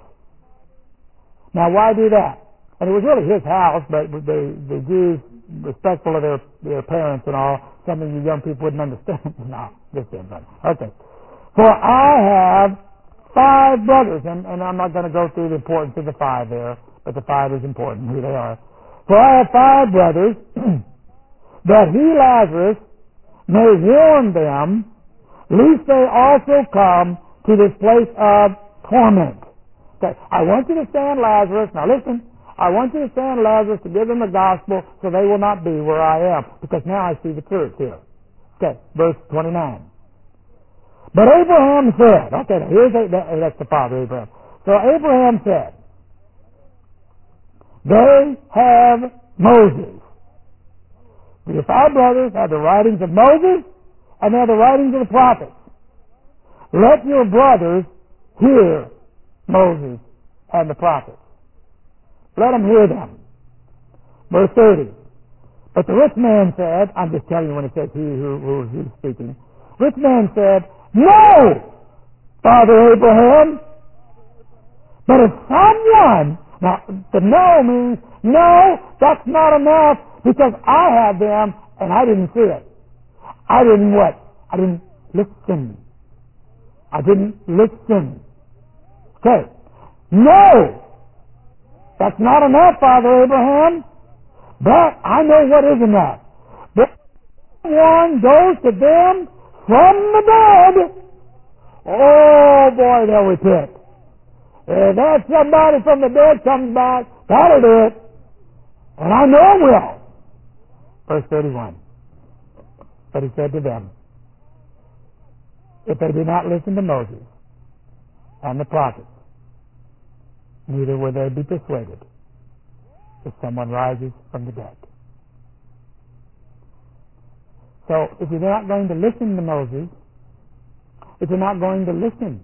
Now, why do that? And it was really his house, but the Jews, respectful of their parents and all, something you young people wouldn't understand. No, this isn't funny. Okay. "For I have 5 brothers," and I'm not going to go through the importance of the 5 there, but the 5 is important, who they are. "For I have 5 brothers, that he, Lazarus, may warn them, lest they also come to this place of torment." Okay, I want you to send Lazarus, now listen, I want you to send Lazarus to give them the gospel so they will not be where I am, because now I see the truth here. Okay, verse 29. "But Abraham said," okay, that's the father, Abraham. So Abraham said, "They have Moses." Your 5 brothers have the writings of Moses, and they have the writings of the prophets. "Let your brothers hear Moses and the prophets." Let them hear them. Verse 30. "But the rich man said," I'm just telling you when it says he who is speaking. "Rich man said, No, Father Abraham, but if someone," now the no means, no, that's not enough. Because I had them and I didn't see it. I didn't what? I didn't listen. I didn't listen. Okay. No! That's not enough, Father Abraham. But I know what is enough. But one goes to them from the dead. Oh boy, they'll repent. If that somebody from the dead comes back, that'll do it. And I know it will. Verse 31. But he said to them, if they do not listen to Moses and the prophets, neither will they be persuaded if someone rises from the dead. So if you're not going to listen to Moses, if you're not going to listen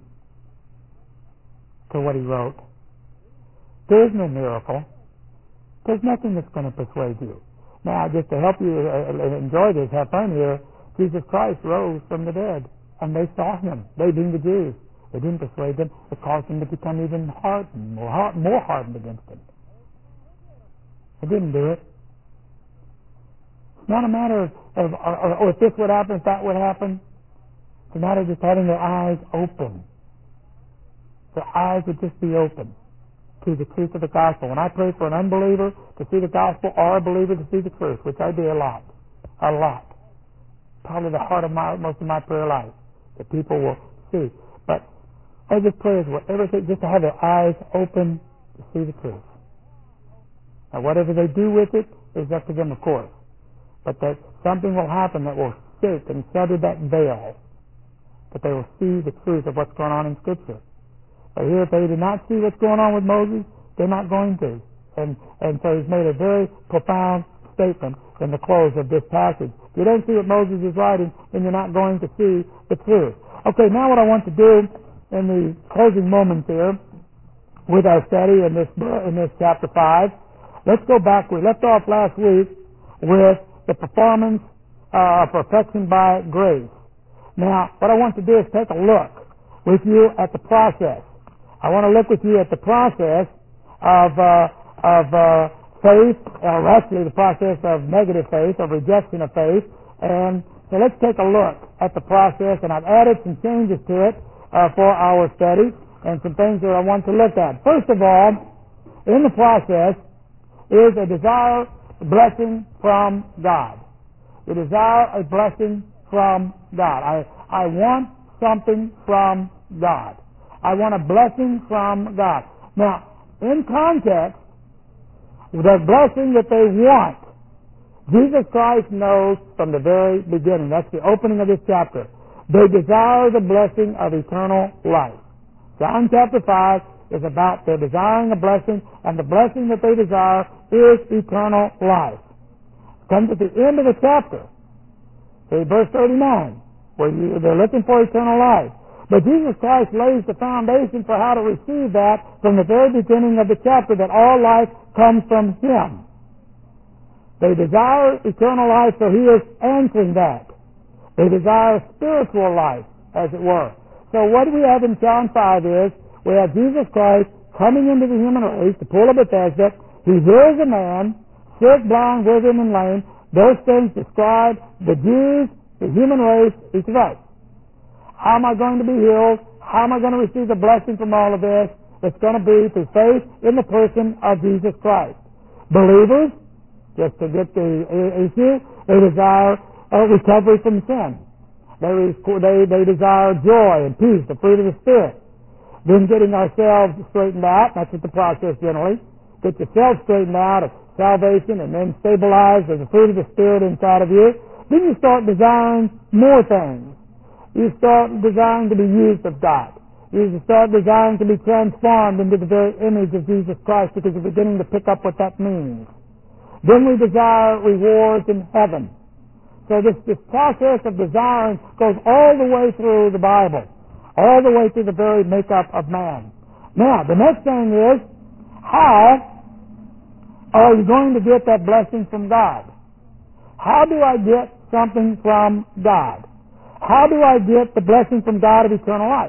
to what he wrote, there is no miracle. There's nothing that's going to persuade you. Now, just to help you enjoy this, have fun here, Jesus Christ rose from the dead, and they saw him. They being the Jews. It didn't persuade them. It caused them to become even hardened, more hardened against him. It didn't do it. It's not a matter of if this would happen, if that would happen. It's a matter of just having their eyes open. Their eyes would just be open to the truth of the gospel. When I pray for an unbeliever to see the gospel or a believer to see the truth, which I do a lot, probably the heart of most of my prayer life, that people will see. But I just pray is whatever, just to have their eyes open to see the truth. Now, whatever they do with it is up to them, of course. But that something will happen that will shake and shatter that veil, that they will see the truth of what's going on in Scripture. But here, if they do not see what's going on with Moses, they're not going to. And so he's made a very profound statement in the close of this passage. If you don't see what Moses is writing, then you're not going to see the truth. Okay, now what I want to do in the closing moments here with our study in this chapter 5, let's go back. We left off last week with the performance of perfection by grace. Now, what I want to do is take a look with you at the process. I want to look with you at the process of faith, or actually the process of negative faith, of rejection of faith. And so let's take a look at the process, and I've added some changes to it for our study and some things that I want to look at. First of all, in the process is a desire, a blessing from God. We desire a blessing from God. I want something from God. I want a blessing from God. Now, in context, the blessing that they want, Jesus Christ knows from the very beginning. That's the opening of this chapter. They desire the blessing of eternal life. John chapter 5 is about their desiring a blessing, and the blessing that they desire is eternal life. Comes at the end of the chapter, verse 39, where they're looking for eternal life. But Jesus Christ lays the foundation for how to receive that from the very beginning of the chapter, that all life comes from Him. They desire eternal life, so He is answering that. They desire spiritual life, as it were. So what we have in John 5 is, we have Jesus Christ coming into the human race, the pool of Bethesda. He heals a man, sick, blind, withered, and lame. Those things describe the Jews, the human race, each of us. How am I going to be healed? How am I going to receive the blessing from all of this? It's going to be through faith in the person of Jesus Christ. Believers, just to get the issue, they desire recovery from sin. They desire joy and peace, the fruit of the Spirit. Then getting ourselves straightened out, that's what the process generally. Get yourself straightened out of salvation and then stabilized as the fruit of the Spirit inside of you. Then you start desiring more things. You start desiring to be used of God. You start desiring to be transformed into the very image of Jesus Christ, because you're beginning to pick up what that means. Then we desire rewards in heaven. So this process of desiring goes all the way through the Bible, all the way through the very makeup of man. Now, the next thing is, how are you going to get that blessing from God? How do I get something from God? How do I get the blessing from God of eternal life?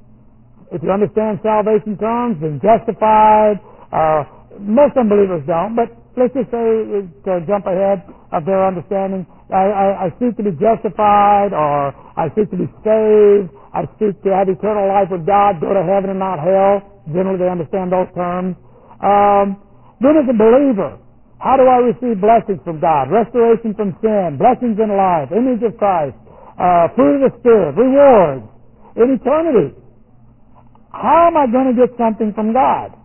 If you understand salvation terms, being justified, most unbelievers don't, but let's just say, to jump ahead of their understanding, I seek to be justified, or I seek to be saved, I seek to have eternal life with God, go to heaven and not hell. Generally they understand those terms. Then as a believer, how do I receive blessings from God? Restoration from sin, blessings in life, image of Christ, fruit of the Spirit, rewards in eternity. How am I going to get something from God?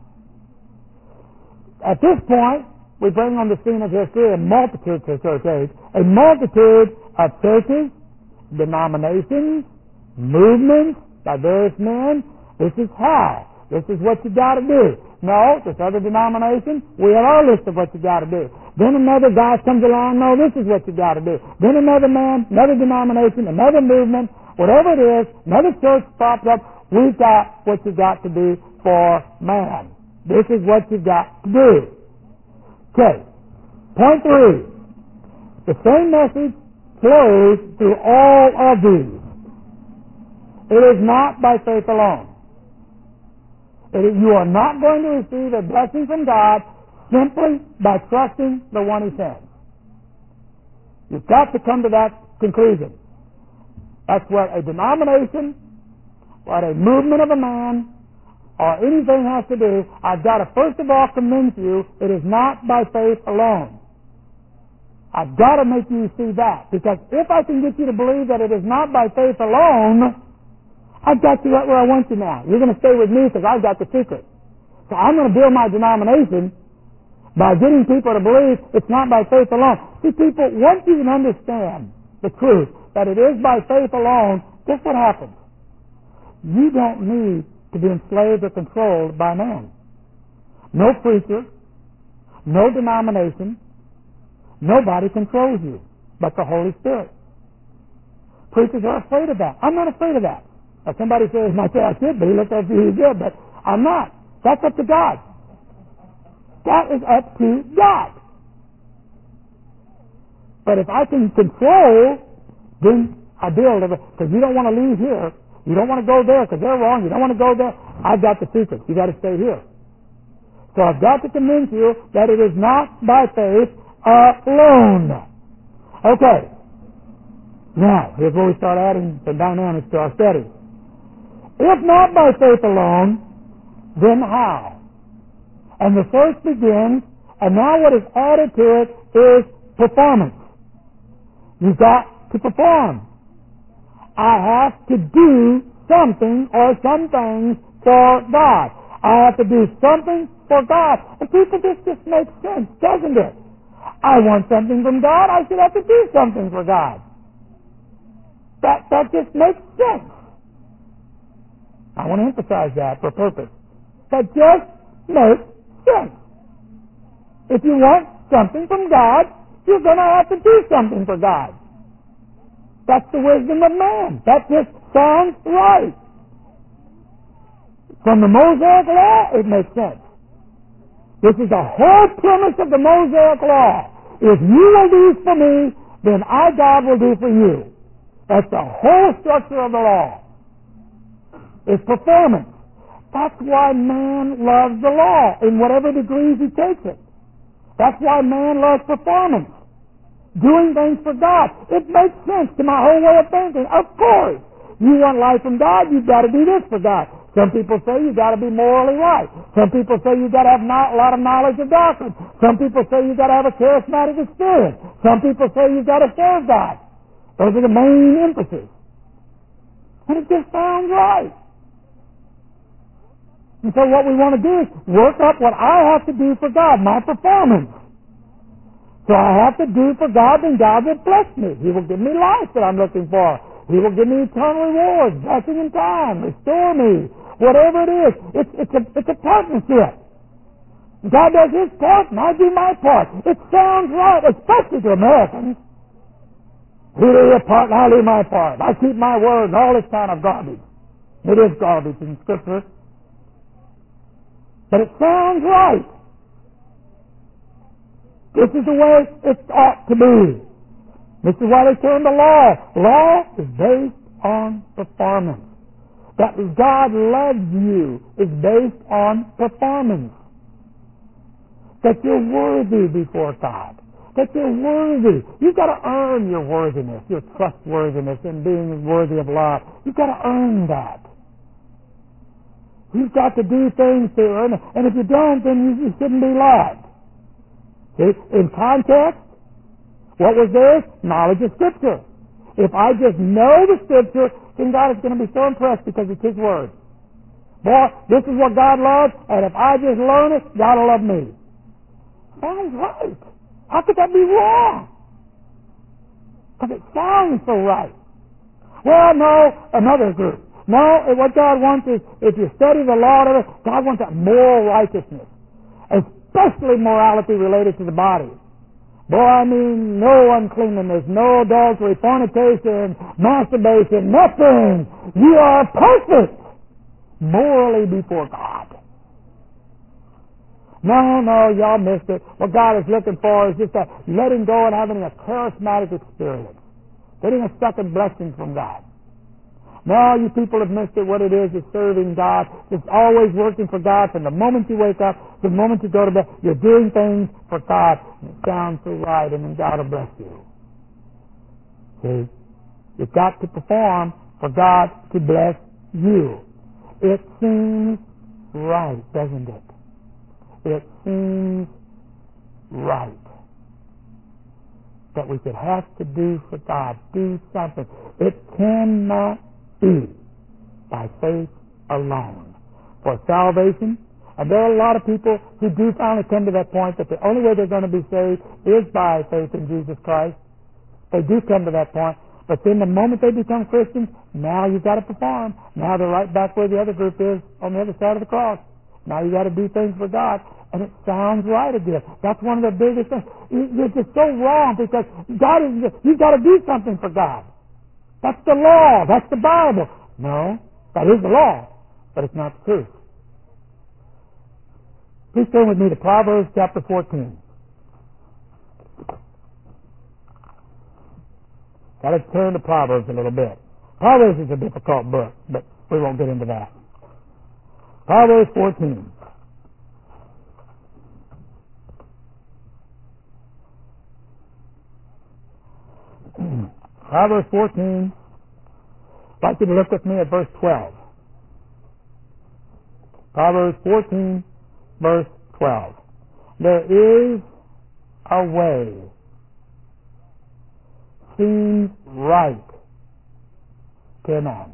At this point, we bring on the scene of history a multitude of churches, a multitude of churches, denominations, movements by various men. This is how. This is what you got to do. No, this other denomination, we have our list of what you got to do. Then another guy comes along, no, this is what you got to do. Then another man, another denomination, another movement, whatever it is, another church pops up. We've got what you got to do for man. This is what you've got to do. Okay. Point 3. The same message flows through all of these. It is not by faith alone. You are not going to receive a blessing from God simply by trusting the one He sends. You've got to come to that conclusion. That's what a denomination, what a movement of a man, or anything has to do. I've got to first of all convince you it is not by faith alone. I've got to make you see that. Because if I can get you to believe that it is not by faith alone, I've got you right where I want you now. You're going to stay with me because I've got the secret. So I'm going to build my denomination by getting people to believe it's not by faith alone. See, people, once you can understand the truth that it is by faith alone, guess what happens? You don't need to be enslaved or controlled by man. No preacher, no denomination, nobody controls you but the Holy Spirit. Preachers are afraid of that. I'm not afraid of that. Now somebody says, might say I should be, look up to you good, but I'm not. That's up to God. That is up to God. But if I can control, then I build, because you don't want to leave here. You don't want to go there because they're wrong. You don't want to go there. I've got the secret. You got to stay here. So I've got to convince you that it is not by faith alone. Okay. Now, here's where we start adding the dynamics to our study. If not by faith alone, then how? And the search begins, and now what is added to it is performance. You've got to perform. I have to do something or some things for God. I have to do something for God. And people, this just makes sense, doesn't it? I want something from God, I should have to do something for God. That just makes sense. I want to emphasize that for a purpose. That just makes sense. If you want something from God, you're going to have to do something for God. That's the wisdom of man. That just sounds right. From the Mosaic Law, it makes sense. This is the whole premise of the Mosaic Law. If you will do for me, then I, God, will do for you. That's the whole structure of the law. It's performance. That's why man loves the law in whatever degrees he takes it. That's why man loves performance. Doing things for God. It makes sense to my whole way of thinking. Of course. You want life from God, you've got to do this for God. Some people say you've got to be morally right. Some people say you've got to have a lot of knowledge of doctrine. Some people say you've got to have a charismatic experience. Some people say you've got to serve God. Those are the main emphasis. And it just sounds right. And so what we want to do is work up what I have to do for God, my performance. So I have to do for God, then God will bless me. He will give me life that I'm looking for. He will give me eternal rewards, blessing in time, restore me, whatever it is. It's a partnership. God does His part, and I do my part. It sounds right, especially to Americans. You do your part, and I'll do my part. I keep my word, and all this kind of garbage. It is garbage in Scripture. But it sounds right. This is the way it ought to be. This is why they turn to law. Law is based on performance. That God loves you is based on performance. that you're worthy before God. That you're worthy. You've got to earn your worthiness, your trustworthiness in being worthy of love. You've got to earn that. You've got to do things to earn it. And if you don't, then you shouldn't be loved. See? In context, what was this? Knowledge of Scripture. If I just know the Scripture, then God is going to be so impressed because it's His Word. Boy, this is what God loves, and if I just learn it, God will love me. Sounds right. How could that be wrong? Because it sounds so right. Well, no, another group. No, what God wants is, if you study the law, God wants that moral righteousness, especially morality related to the body. Boy, I mean, no uncleanness, no adultery, fornication, masturbation, nothing. You are perfect morally before God. No, y'all missed it. What God is looking for is just that letting go and having a charismatic experience. Getting a second blessing from God. No, you people have missed it. What it is serving God. It's always working for God from the moment you wake up to the moment you go to bed. You're doing things for God. And it sounds so right, and then God will bless you. See? You've got to perform for God to bless you. It seems right, doesn't it? It seems right that we could have to do for God, do something. It cannot be by faith alone. For salvation, and there are a lot of people who do finally come to that point that the only way they're going to be saved is by faith in Jesus Christ. They do come to that point. But then the moment they become Christians, now you've got to perform. Now they're right back where the other group is on the other side of the cross. Now you got to do things for God, and it sounds right again. That's one of the biggest things. It's just so wrong because God is. You've got to do something for God. That's the law. That's the Bible. No, that is the law, but it's not the truth. Please turn with me to Proverbs chapter 14. Got to turn to Proverbs a little bit. Proverbs is a difficult book, but we won't get into that. Proverbs 14. Proverbs 14. I'd like you to look with me at verse 12. Proverbs 14, verse 12. There is a way, seems right to a man.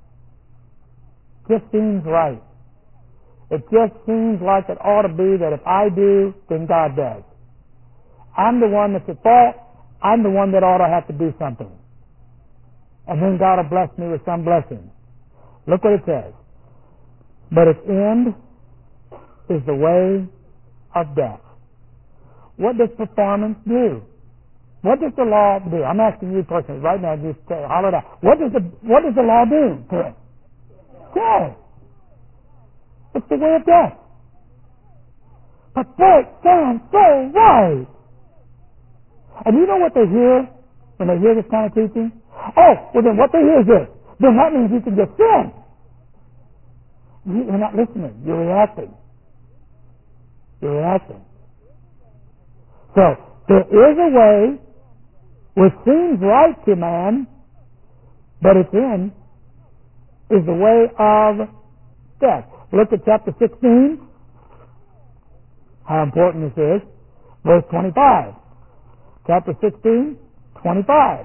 Just seems right. It just seems like it ought to be that if I do, then God does. I'm the one that's at fault. I'm the one that ought to have to do something. And then God will bless me with some blessing. Look what it says. But its end is the way of death. What does performance do? What does the law do? I'm asking you personally right now. Just holler it out. What does the law do to it? Death. It's the way of death. But that sounds so right. And you know what they hear when they hear this kind of teaching? Oh, well then what they hear is this. Then that means you can just sin. You're not listening. You're reacting. You're reacting. So, there is a way which seems right to man, but its end is the way of death. Look at chapter 16. How important this is. Verse 25. Chapter 16, 25.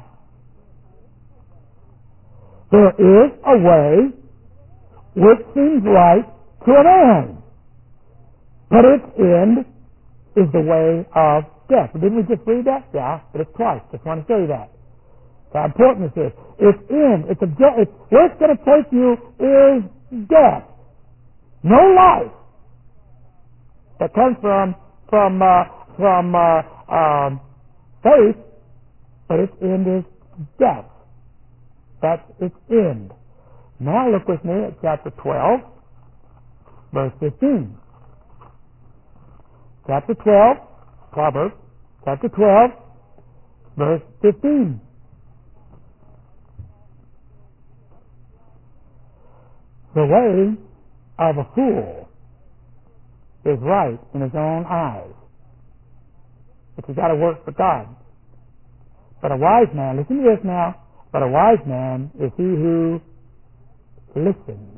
There is a way which seems right to a man, but its end is the way of death. Didn't we just read that? Yeah, but it's twice. Just want to show you that. How important this is. Its end, where it's going to take you is death. No life that comes from faith, but its end is death. That's its end. Now look with me at chapter 12, verse 15. Chapter 12, Proverbs, chapter 12, verse 15. The way of a fool is right in his own eyes, But you got to work for God. But a wise man, listen to this now, but a wise man is he who listens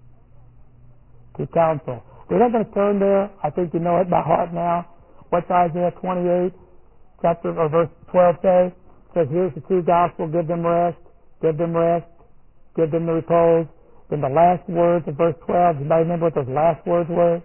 to counsel. We're not going to turn there. I think you know it by heart now. What's Isaiah 28, chapter or verse 12 say? It says, here's the true gospel, give them rest, give them rest, give them the repose. Then the last words of verse 12, anybody remember what those last words were?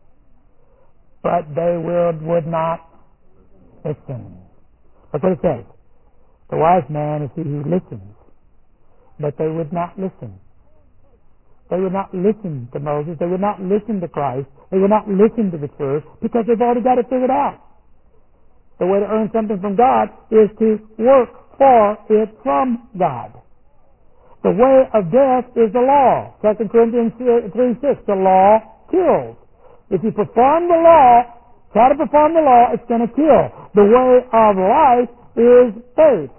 But they would not listen. That's what it says. The wise man is he who listens, but they would not listen. They would not listen to Moses. They would not listen to Christ. They would not listen to the truth because they've already got it figured out. The way to earn something from God is to work for it from God. The way of death is the law. 2 Corinthians 3:6. The law kills. If you perform the law, try to perform the law, it's going to kill. The way of life is faith.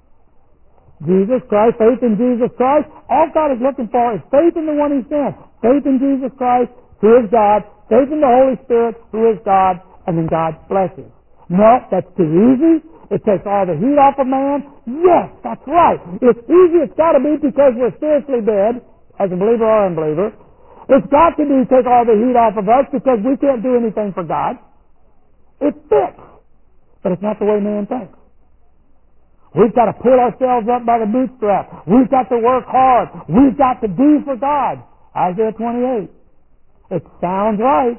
Jesus Christ, faith in Jesus Christ. All God is looking for is faith in the one He sent. Faith in Jesus Christ, who is God. Faith in the Holy Spirit, who is God. And then God blesses. No, that's too easy. It takes all the heat off of man. Yes, that's right. It's easy. It's got to be because we're spiritually dead, as a believer or unbeliever. It's got to be take all the heat off of us because we can't do anything for God. It fits. But it's not the way man thinks. We've got to pull ourselves up by the bootstrap. We've got to work hard. We've got to do for God. Isaiah 28. It sounds right,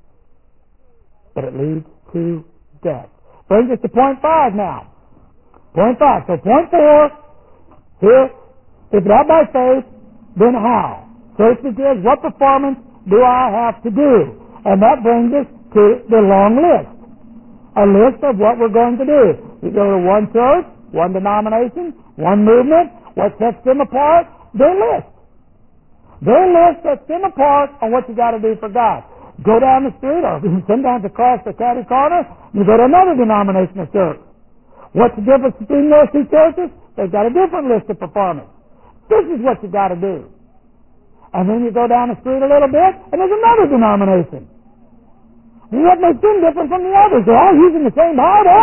but it leads to death. Brings us to point 5 now. Point 5. So point 4, here, if not by faith, then how? First it is, what performance do I have to do? And that brings us to the long list. A list of what we're going to do. You go to one church, one denomination, one movement. What sets them apart? Their list. Their list sets them apart on what you got to do for God. Go down the street, or sometimes across the catty corner, you go to another denominational church. What's the difference between those two churches? They've got a different list of performance. This is what you got to do. And then you go down the street a little bit, and there's another denomination. What makes them different from the others? They're all using the same Bible.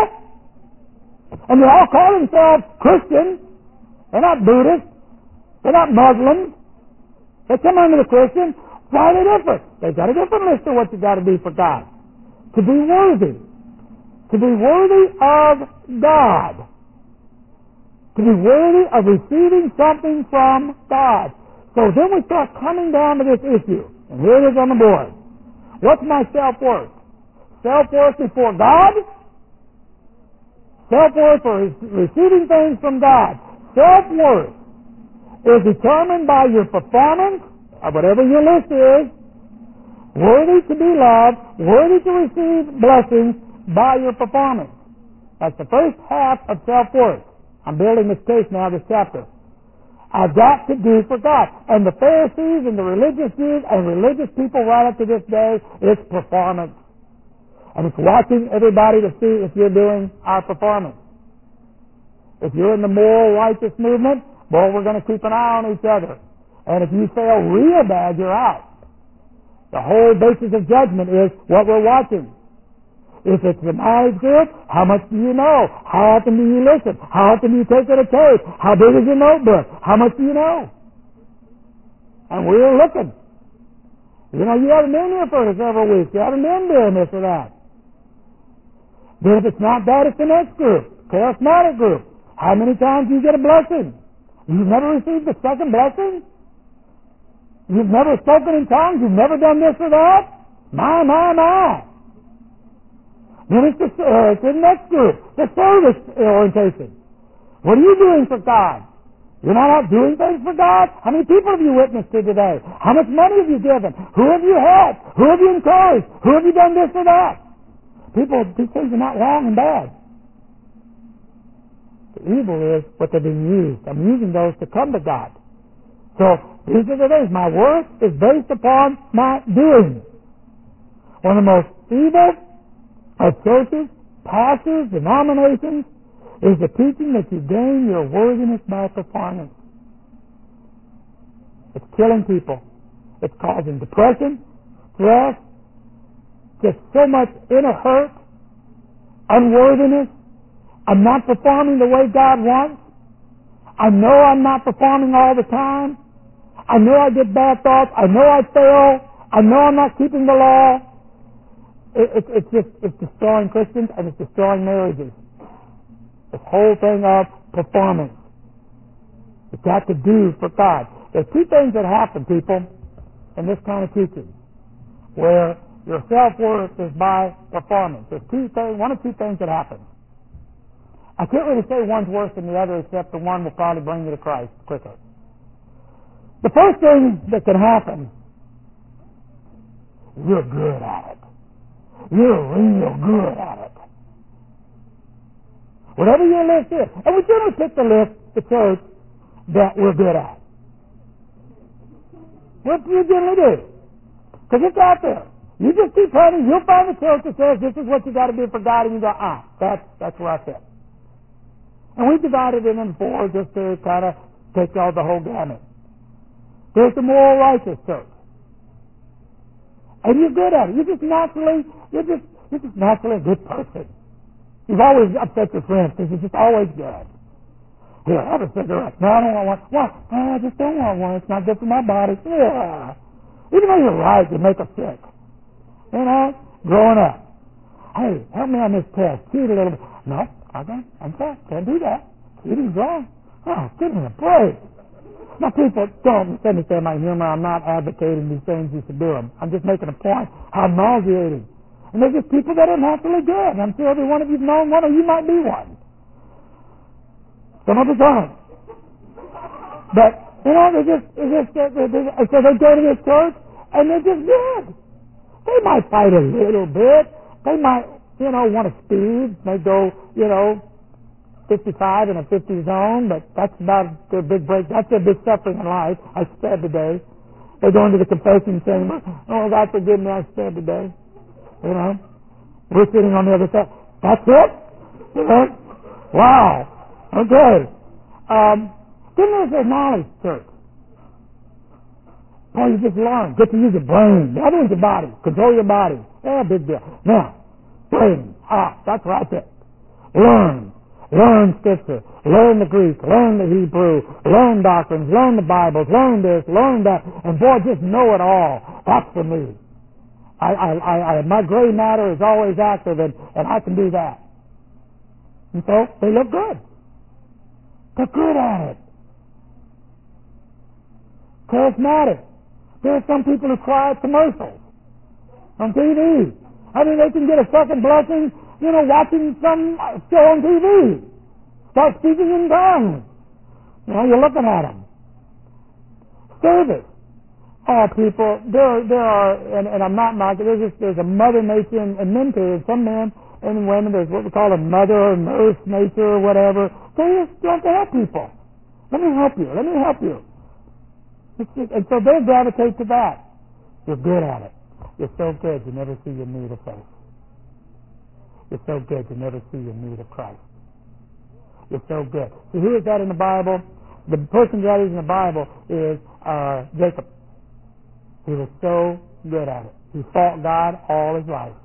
And they all call themselves Christians. They're not Buddhists. They're not Muslims. They come under the Christian. Why are they different? They've got a different list of what you got to do for God. To be worthy. To be worthy of God. To be worthy of receiving something from God. So then we start coming down to this issue. And here it is on the board. What's my self-worth? Self-worth before God? Self-worth for receiving things from God. Self-worth is determined by your performance, or whatever your list is, worthy to be loved, worthy to receive blessings by your performance. That's the first half of self-worth. I'm building this case now, this chapter. I've got to do for God. And the Pharisees and the religious Jews and religious people right up to this day, it's performance. And it's watching everybody to see if you're doing our performance. If you're in the moral righteous movement, boy, we're going to keep an eye on each other. And if you fail real bad, you're out. The whole basis of judgment is what we're watching. If it's the knowledge group, how much do you know? How often do you listen? How often do you take it a tape? How big is your notebook? How much do you know? And we're looking. You know, you haven't been here for several weeks. You haven't been doing this or that. But if it's not that, it's the next group. Charismatic group. How many times do you get a blessing? You've never received a second blessing? You've never spoken in tongues? You've never done this or that? My. Then it's the next group, the service orientation. What are you doing for God? You're not out doing things for God? How many people have you witnessed to today? How much money have you given? Who have you helped? Who have you encouraged? Who have you done this or that? People, these things are not wrong and bad. The evil is what they're being used. I'm using those to come to God. So, these are the things. My worth is based upon my doing. One of the most evil of churches, pastors, denominations, is the teaching that you gain your worthiness by performance. It's killing people. It's causing depression, stress, just so much inner hurt, unworthiness. I'm not performing the way God wants. I know I'm not performing all the time. I know I get bad thoughts. I know I fail. I know I'm not keeping the law. It's destroying Christians and it's destroying marriages. This whole thing of performance. It's got to do for God. There's two things that happen, people, in this kind of teaching, where your self-worth is by performance. There's one of two things that happen. I can't really say one's worse than the other, except the one will probably bring you to Christ quicker. The first thing that can happen, you're good at it. You're real good at it. Whatever your list is. And we generally pick the list, the church, that we're good at. What do you generally do? Because it's out there. You just keep hunting, you'll find a church that says this is what you got to do for God, and you go, that's where I fit. And we divided it into four just to kind of take all the whole gamut. There's the moral righteous church. And you're good at it. You're just naturally a good person. You've always upset your friends because you're just always good. Here, have a cigarette. No, I don't want one. What? I just don't want one. It's not good for my body. Yeah. Even though you're right, you make us sick. You know, growing up. Hey, help me on this test. Cheat a little bit. No, I'm sorry. Can't do that. Cheating's wrong. Oh, give me a break. Now, people, don't misunderstand my humor. I'm not advocating these things. You should do them. I'm just making a point how nauseating. And there's just people that are naturally good. I'm sure every one of you've known one, or you might be one. Some of us aren't. But, you know, so they go to this church, and they're just good. They might fight a little bit. They might, want to speed. They go, 55 in a 50 zone, but that's about their big break. That's their big suffering in life. I sped today. They go into the confession chamber. Oh, God forgive me, I sped today. We're sitting on the other side. That's it? Wow. Okay. Then there's the knowledge church. Oh, you just learn. Get to use your brain. The other one's your body. Control your body. Yeah, big deal. Now, brain. That's right there. Learn. Learn Scripture. Learn the Greek. Learn the Hebrew. Learn doctrines. Learn the Bibles. Learn this. Learn that. And boy, just know it all. That's for me. My gray matter is always active, and I can do that. And so they look good. They're good at it. Charismatic. There are some people who cry at commercials on TV. I mean, they can get a second blessing, watching some show on TV. Start speaking in tongues. You're looking at them. Service. Oh, people, there are, and I'm not knocking, there's a mother nature in men too, and some men and women, there's what we call a mother or nurse nature or whatever. They just want to help people. Let me help you. And so they gravitate to that. You're good at it. You're so good you never see your need of faith. You're so good you never see your need of Christ. You're so good. So who is that in the Bible? The person that is in the Bible is Jacob. He was so good at it. He fought God all his life.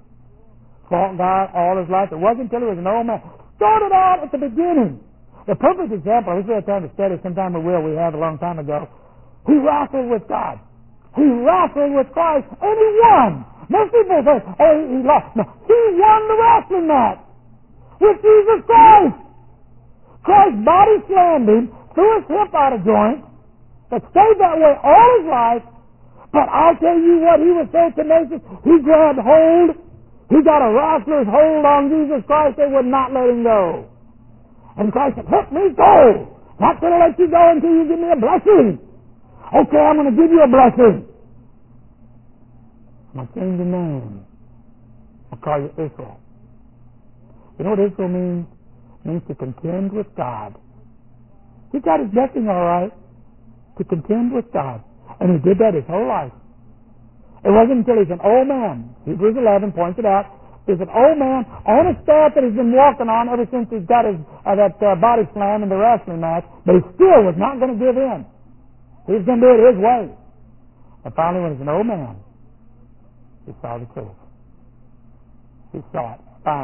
It wasn't until he was an old man. Started out at the beginning. The perfect example, we should have time to study sometime we will. We had a long time ago. He wrestled with God. He wrestled with Christ, and he won. Most people say, oh, he lost. No, he won the wrestling match with Jesus Christ. Christ's body slammed him, threw his hip out of joint, that stayed that way all his life. But I'll tell you what, he was so tenacious, he grabbed hold. He got a wrestler's hold on Jesus Christ. They would not let him go. And Christ said, let me go. Not going to let you go until you give me a blessing. Okay, I'm going to give you a blessing. I'm going to change your name. I'll call you Israel. You know what Israel means? It means to contend with God. He got his blessing all right. To contend with God. And he did that his whole life. It wasn't until he's an old man. Hebrews 11 points it out. He's an old man on a staff that he's been walking on ever since he's got his that body slam in the wrestling match. But he still was not going to give in. He was going to do it his way. And finally, when he's an old man, he saw the truth. He saw it, finally.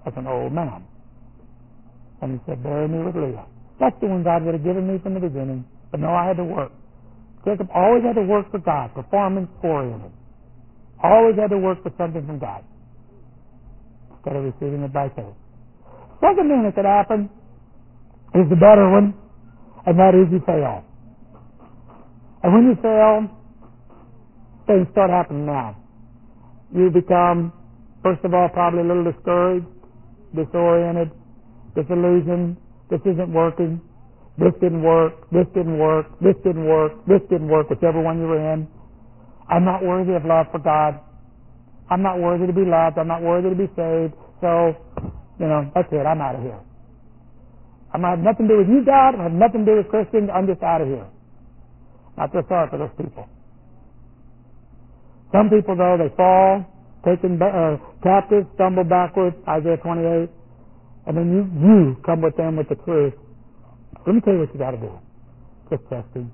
as an old man. And he said, bury me with Leah. That's the one God would have given me from the beginning. But no, I had to work. Jacob always had to work for God, performance-oriented. Always had to work for something from God instead of receiving it by faith. Second thing that could happen is the better one, and that is you fail. And when you fail, things start happening now. You become, first of all, probably a little discouraged, disoriented, disillusioned. This isn't working. This didn't work. This didn't work. This didn't work. This didn't work, whichever one you were in. I'm not worthy of love for God. I'm not worthy to be loved. I'm not worthy to be saved. So, that's it. I'm out of here. I have nothing to do with you, God. I have nothing to do with Christians. I'm just out of here. Not feel sorry for those people. Some people, though, they fall, taken captive, stumble backwards, Isaiah 28, and then you come with them with the truth. Let me tell you what you got to do. Just testing.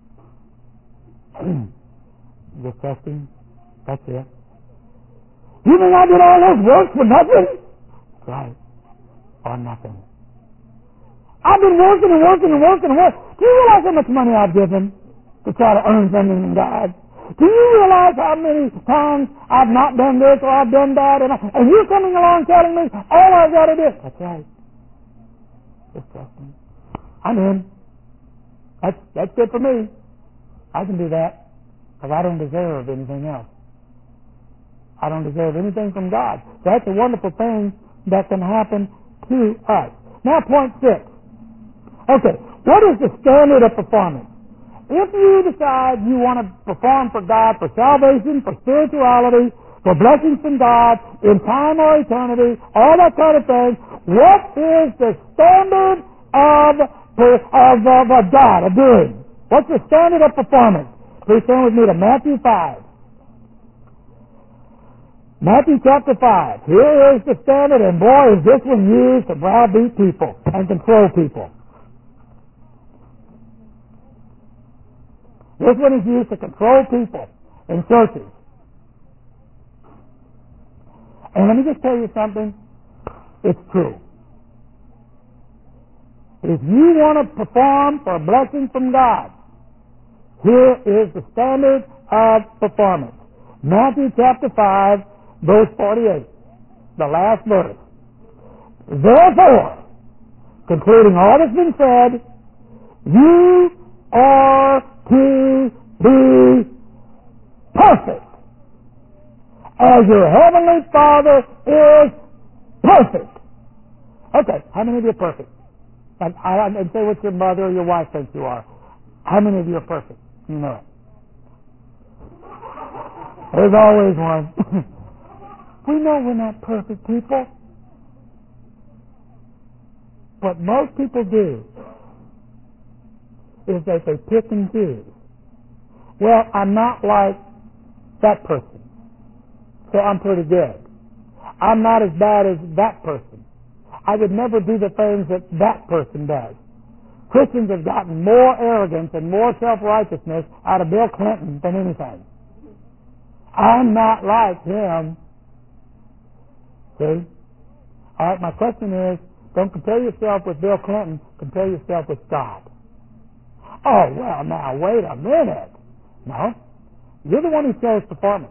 Just testing. That's it. You think I did all this work for nothing? Right. Or nothing. I've been working and working and working and working. Do you realize how much money I've given to try to earn something from God? Do you realize how many times I've not done this or I've done that? And you're coming along telling me all I've got to do. That's right. Just trusting. I'm in. That's good for me. I can do that because I don't deserve anything else. I don't deserve anything from God. That's a wonderful thing that can happen to us. Now, point 6. Okay, what is the standard of performance? If you decide you want to perform for God, for salvation, for spirituality, for blessings from God, in time or eternity, all that kind of thing, what is the standard of God, of doing? What's the standard of performance? Please turn with me to Matthew 5. Matthew chapter 5. Here is the standard, and boy, is this one used to browbeat people and control people. This one is used to control people in churches. And let me just tell you something. It's true. If you want to perform for a blessing from God, here is the standard of performance. Matthew chapter 5, verse 48. The last verse. Therefore, concluding all that's been said, you are to be perfect as your heavenly Father is perfect. Okay, how many of you are perfect? And say what your mother or your wife thinks you are. How many of you are perfect? You know it. There's always one. We know we're not perfect people. What most people do is that they pick and choose. Well, I'm not like that person, so I'm pretty good. I'm not as bad as that person. I would never do the things that that person does. Christians have gotten more arrogance and more self-righteousness out of Bill Clinton than anything. I'm not like him. See? All right, my question is, don't compare yourself with Bill Clinton, compare yourself with God. Oh, well, now, wait a minute. No. You're the one who chose performance.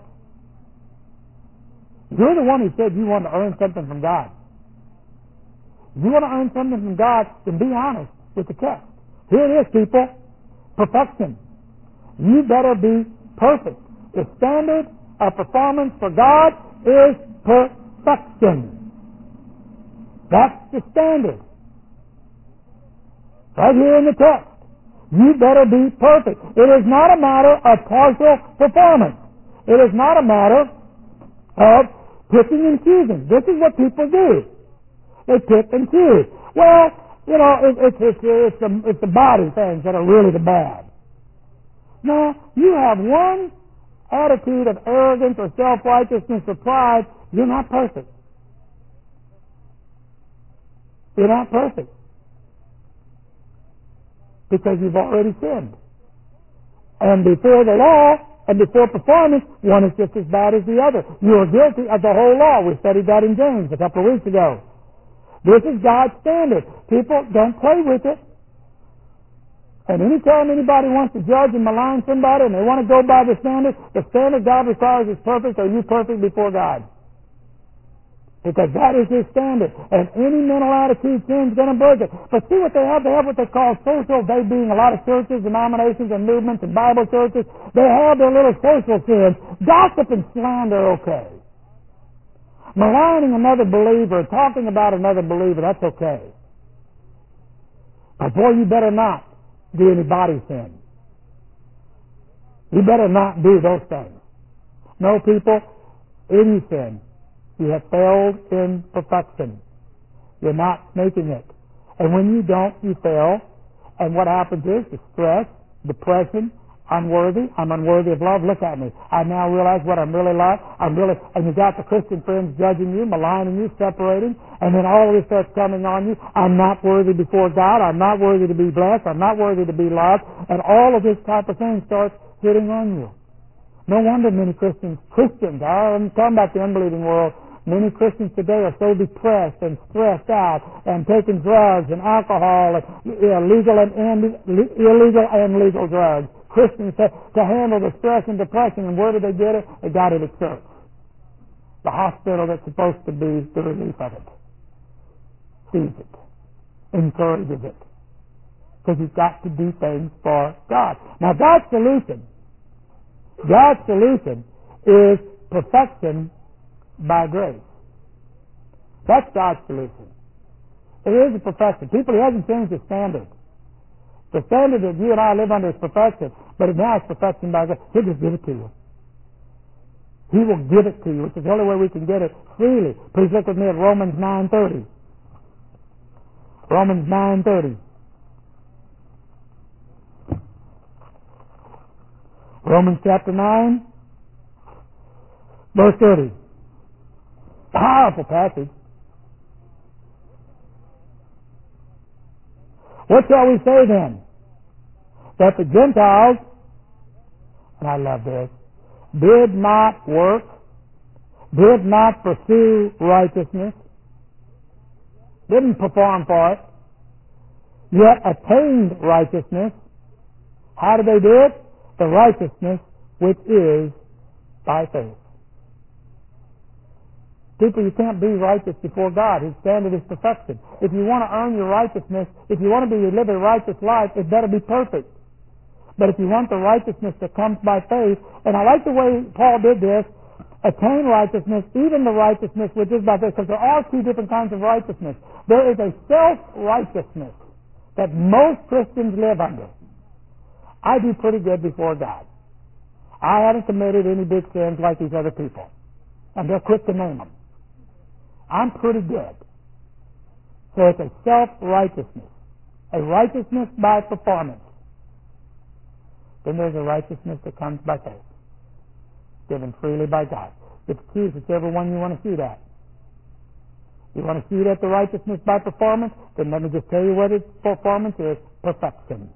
You're the one who said you want to earn something from God. If you want to earn something from God, then be honest with the text. Here it is, people. Perfection. You better be perfect. The standard of performance for God is perfection. That's the standard. Right here in the text. You better be perfect. It is not a matter of partial performance. It is not a matter of picking and choosing. This is what people do. They pick and choose. Well, it's the body things that are really the bad. No, you have one attitude of arrogance or self-righteousness or pride. You're not perfect. You're not perfect. Because you've already sinned. And before the law and before performance, one is just as bad as the other. You are guilty of the whole law. We studied that in James a couple of weeks ago. This is God's standard. People don't play with it. And anytime anybody wants to judge and malign somebody and they want to go by the standard God requires is perfect. Are you perfect before God? Because that is His standard. And any mental attitude sin is going to break it. But see what they have? They have what they call social, they being a lot of churches, denominations, and movements, and Bible churches. They have their little social sins. Gossip and slander, okay. Maligning another believer, talking about another believer, that's okay. But boy, you better not do any body sin. You better not do those things. No, people, any sin, you have failed in perfection. You're not making it. And when you don't, you fail. And what happens is distress, depression, unworthy. I'm unworthy of love. Look at me. I now realize what I'm really like. And you got the Christian friends judging you, maligning you, separating, and then all of this starts coming on you. I'm not worthy before God. I'm not worthy to be blessed. I'm not worthy to be loved. And all of this type of thing starts hitting on you. No wonder many Christians, I'm talking about the unbelieving world, many Christians today are so depressed and stressed out and taking drugs and alcohol and illegal and legal drugs. Christians to handle the stress and depression, and where do they get it? They got it at church. The hospital that's supposed to be the relief of it sees it, encourages it, because you've got to do things for God. Now God's solution is perfection by grace. That's God's solution. It is a perfection. People, He hasn't changed His standard. The standard that you and I live under is perfection, but now it's perfection by grace. He'll just give it to you. He will give it to you, which is the only way we can get it freely. Please look with me at Romans 9:30. Romans 9:30. Romans chapter 9, verse 30. Powerful passage. What shall we say then? That the Gentiles, and I love this, did not work, did not pursue righteousness, didn't perform for it, yet attained righteousness. How did they do it? The righteousness which is by faith. People, you can't be righteous before God. His standard is perfection. If you want to earn your righteousness, if you want to live a righteous life, it better be perfect. But if you want the righteousness that comes by faith, and I like the way Paul did this, attain righteousness, even the righteousness which is by faith, because there are two different kinds of righteousness. There is a self-righteousness that most Christians live under. I do pretty good before God. I haven't committed any big sins like these other people. And they're quick to name them. I'm pretty good. So it's a self-righteousness. A righteousness by performance. Then there's a righteousness that comes by faith. Given freely by God. It's choose whichever one you want to see that. You want to see that the righteousness by performance? Then let me just tell you what its performance is. Perfection.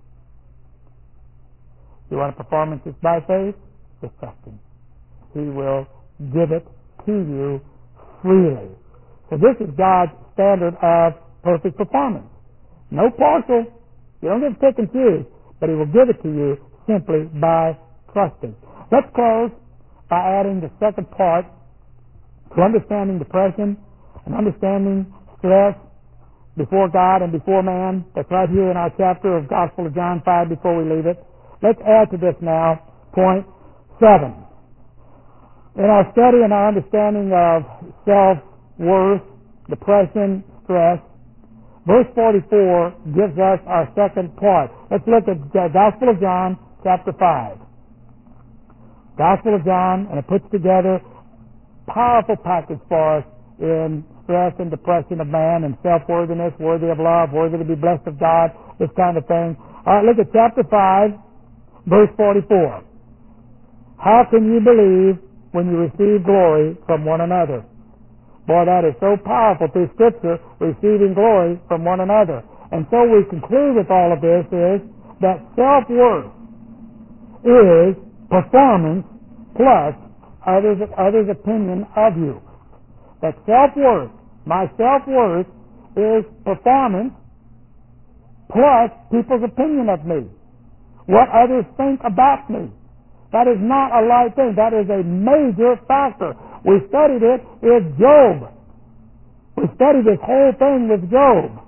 You want a performance that's by faith? Perfection. He will give it to you freely. So this is God's standard of perfect performance. No partial. You don't get to pick and choose, but He will give it to you simply by trusting. Let's close by adding the second part to understanding depression and understanding stress before God and before man. That's right here in our chapter of Gospel of John 5 before we leave it. Let's add to this now, point 7. In our study and our understanding of self-worth, depression, stress, verse 44 gives us our second part. Let's look at the Gospel of John, chapter 5. Gospel of John, and it puts together a powerful package for us in stress and depression of man and self-worthiness, worthy of love, worthy to be blessed of God, this kind of thing. All right, look at chapter 5, verse 44. How can you believe when you receive glory from one another? Boy, that is so powerful through Scripture, receiving glory from one another. And so we conclude with all of this is that self-worth is performance plus others' opinion of you. That self-worth, my self-worth is performance plus people's opinion of me, what others think about me. That is not a light thing. That is a major factor. We studied it with Job. We studied this whole thing with Job.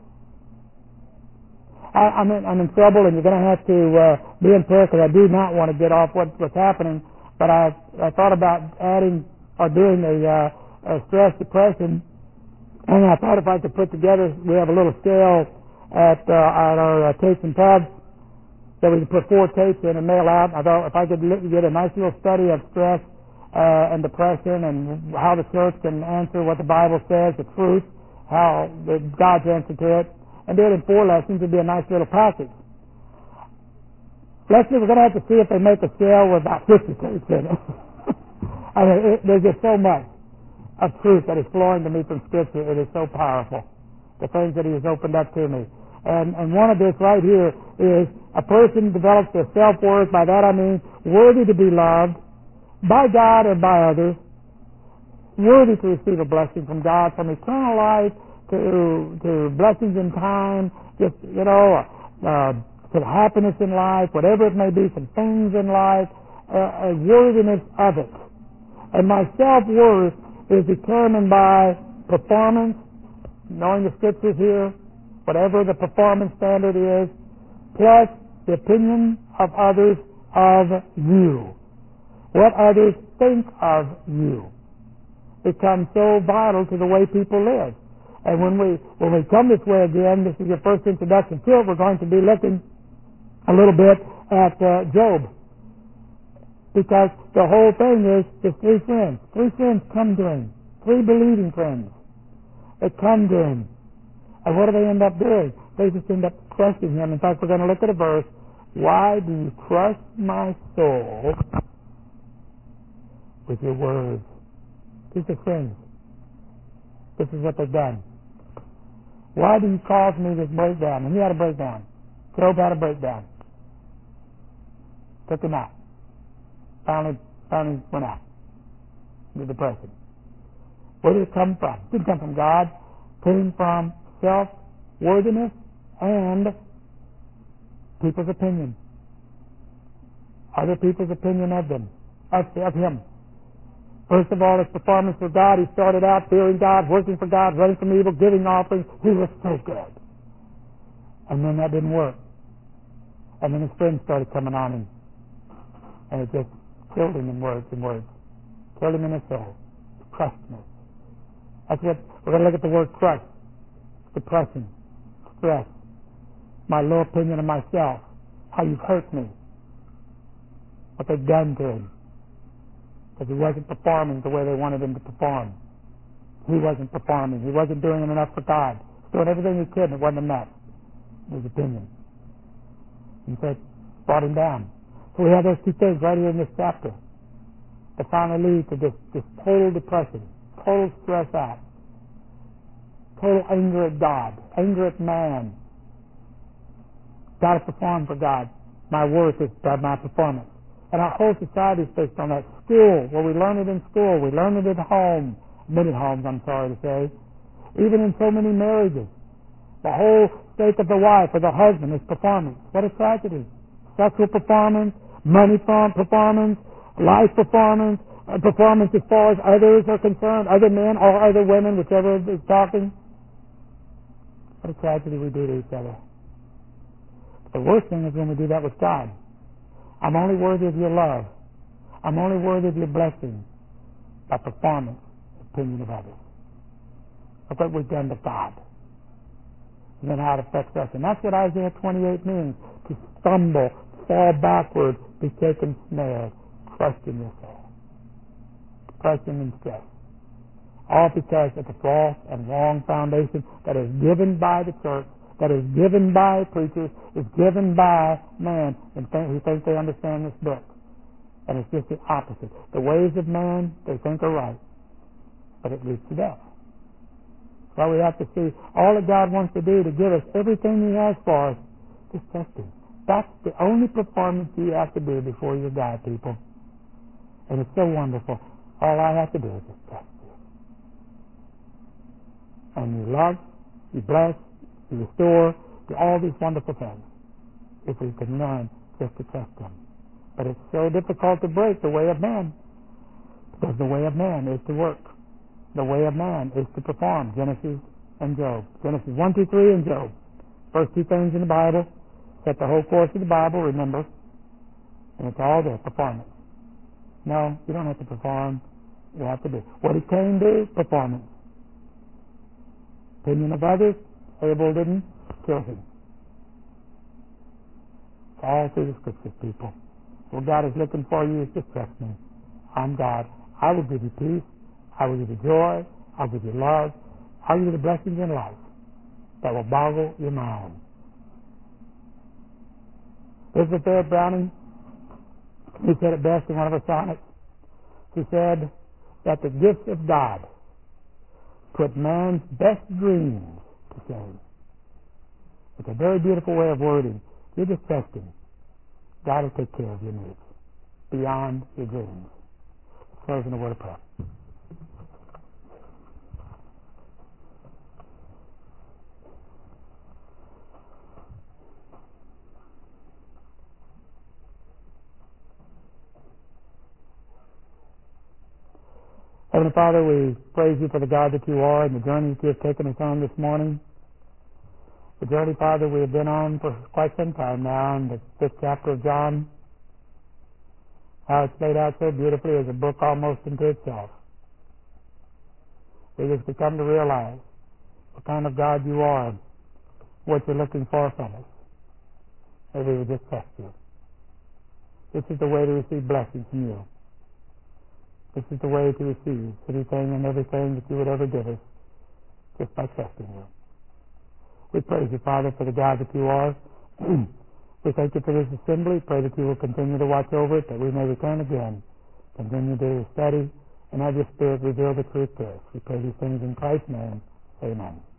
I'm in trouble, and you're going to have to be in prayer because I do not want to get off what's happening. But I thought about adding or doing a stress depression, and I thought if I could put together, we have a little scale at our tapes and tabs that we could put 4 tapes in and mail out. I thought if I could get a nice little study of stress and depression and how the church can answer what the Bible says, the truth, how God's answer to it, and do it in 4 lessons, it'd be a nice little package. Leslie, we're going to have to see if they make a scale with about 50 tapes in it. I mean, there's just so much of truth that is flowing to me from Scripture. It is so powerful, the things that He has opened up to me. And one of this right here is a person develops their self-worth. By that I mean worthy to be loved by God and by others, worthy to receive a blessing from God, from eternal life to blessings in time, just, to happiness in life, whatever it may be, some things in life, a worthiness of it. And my self-worth is determined by performance, knowing the Scriptures here, whatever the performance standard is, plus the opinion of others of you. What others think of you becomes so vital to the way people live. And when we come this way again, this is your first introduction to it, we're going to be looking a little bit at Job. Because the whole thing is there's 3 friends. 3 friends come to him. 3 believing friends. They come to him. And what do they end up doing? They just end up crushing him. In fact, we're going to look at a verse. Why do you crush my soul with your words? These are friends. This is what they've done. Why do you cause me this breakdown? And he had a breakdown. Job had a breakdown. Took him out. Finally went out. The depression. Where did it come from? It didn't come from God. It came from self-worthiness and people's opinion. Other people's opinion of them, of him. First of all, his performance for God. He started out fearing God, working for God, running from evil, giving offerings. He was so good. And then that didn't work. And then his friends started coming on him. And it just killed him in words and words. Killed him in his soul. Crushed him. That's what we're going to look at the word crush. Depression. Stress. My low opinion of myself. How you've hurt me. What they've done to him. Because he wasn't performing the way they wanted him to perform. He wasn't performing. He wasn't doing enough for God. He was doing everything he could and it wasn't enough. His opinion. And so it brought him down. So we have those 2 things right here in this chapter that finally lead to this total depression, total stress out, total anger at God, anger at man. Got to perform for God. My worth is by my performance. And our whole society is based on that. School, where we learn it in school, we learn it at home, many homes, I'm sorry to say, even in so many marriages. The whole stake of the wife or the husband is performance. What a tragedy. Sexual performance, money performance, life performance, performance as far as others are concerned, other men or other women, whichever is talking. What a tragedy we do to each other. The worst thing is when we do that with God. I'm only worthy of your love. I'm only worthy of your blessing by performance, opinion of others. Look what we've done to God. And then how it affects us. And that's what Isaiah 28 means. To stumble, fall backward, be taken snared, crushed in your soul. Depression and stress. All because of the false and wrong foundation that is given by the church, that is given by preachers, is given by man, and who think they understand this book. And it's just the opposite. The ways of man, they think are right, but it leads to death. So we have to see all that God wants to do to give us everything He has for us. Just test Him. That's the only performance you have to do before you die, people. And it's so wonderful. All I have to do is just test you. And you love, you bless, you restore, do all these wonderful things if we can learn just to trust Him. But it's so difficult to break the way of man, because the way of man is to work. The way of man is to perform. Genesis and Job. Genesis 1, 2, 3 and Job. First two things in the Bible. Set the whole course of the Bible, remember. And it's all there, performance. No, you don't have to perform. You have to do. What did Cain do? Performance. Opinion of others, Abel didn't kill him. It's all through the Scriptures, people. What God is looking for you is just trust me. I'm God. I will give you peace. I will give you joy. I'll give you love. I'll give you the blessings in life that will boggle your mind. Elizabeth Barrett Browning, he said it best in one of her sonnets. She said that the gifts of God put man's best dreams to shame. It's a very beautiful way of wording. You're just trusting. God will take care of your needs beyond your dreams. Close in a word of prayer. Heavenly Father, we praise you for the God that you are and the journey that you have taken us on this morning. The journey, Father, we have been on for quite some time now in the 5th chapter of John. How it's laid out so beautifully as a book almost into itself. We just become to realize what kind of God you are, what you're looking for from us. That we would just trust you. This is the way to receive blessings from you. This is the way to receive anything and everything that you would ever give us, just by trusting you. We praise you, Father, for the God that you are. We thank you for this assembly. Pray that you will continue to watch over it, that we may return again, continue to study, and have your Spirit reveal the truth to us. We pray these things in Christ's name. Amen.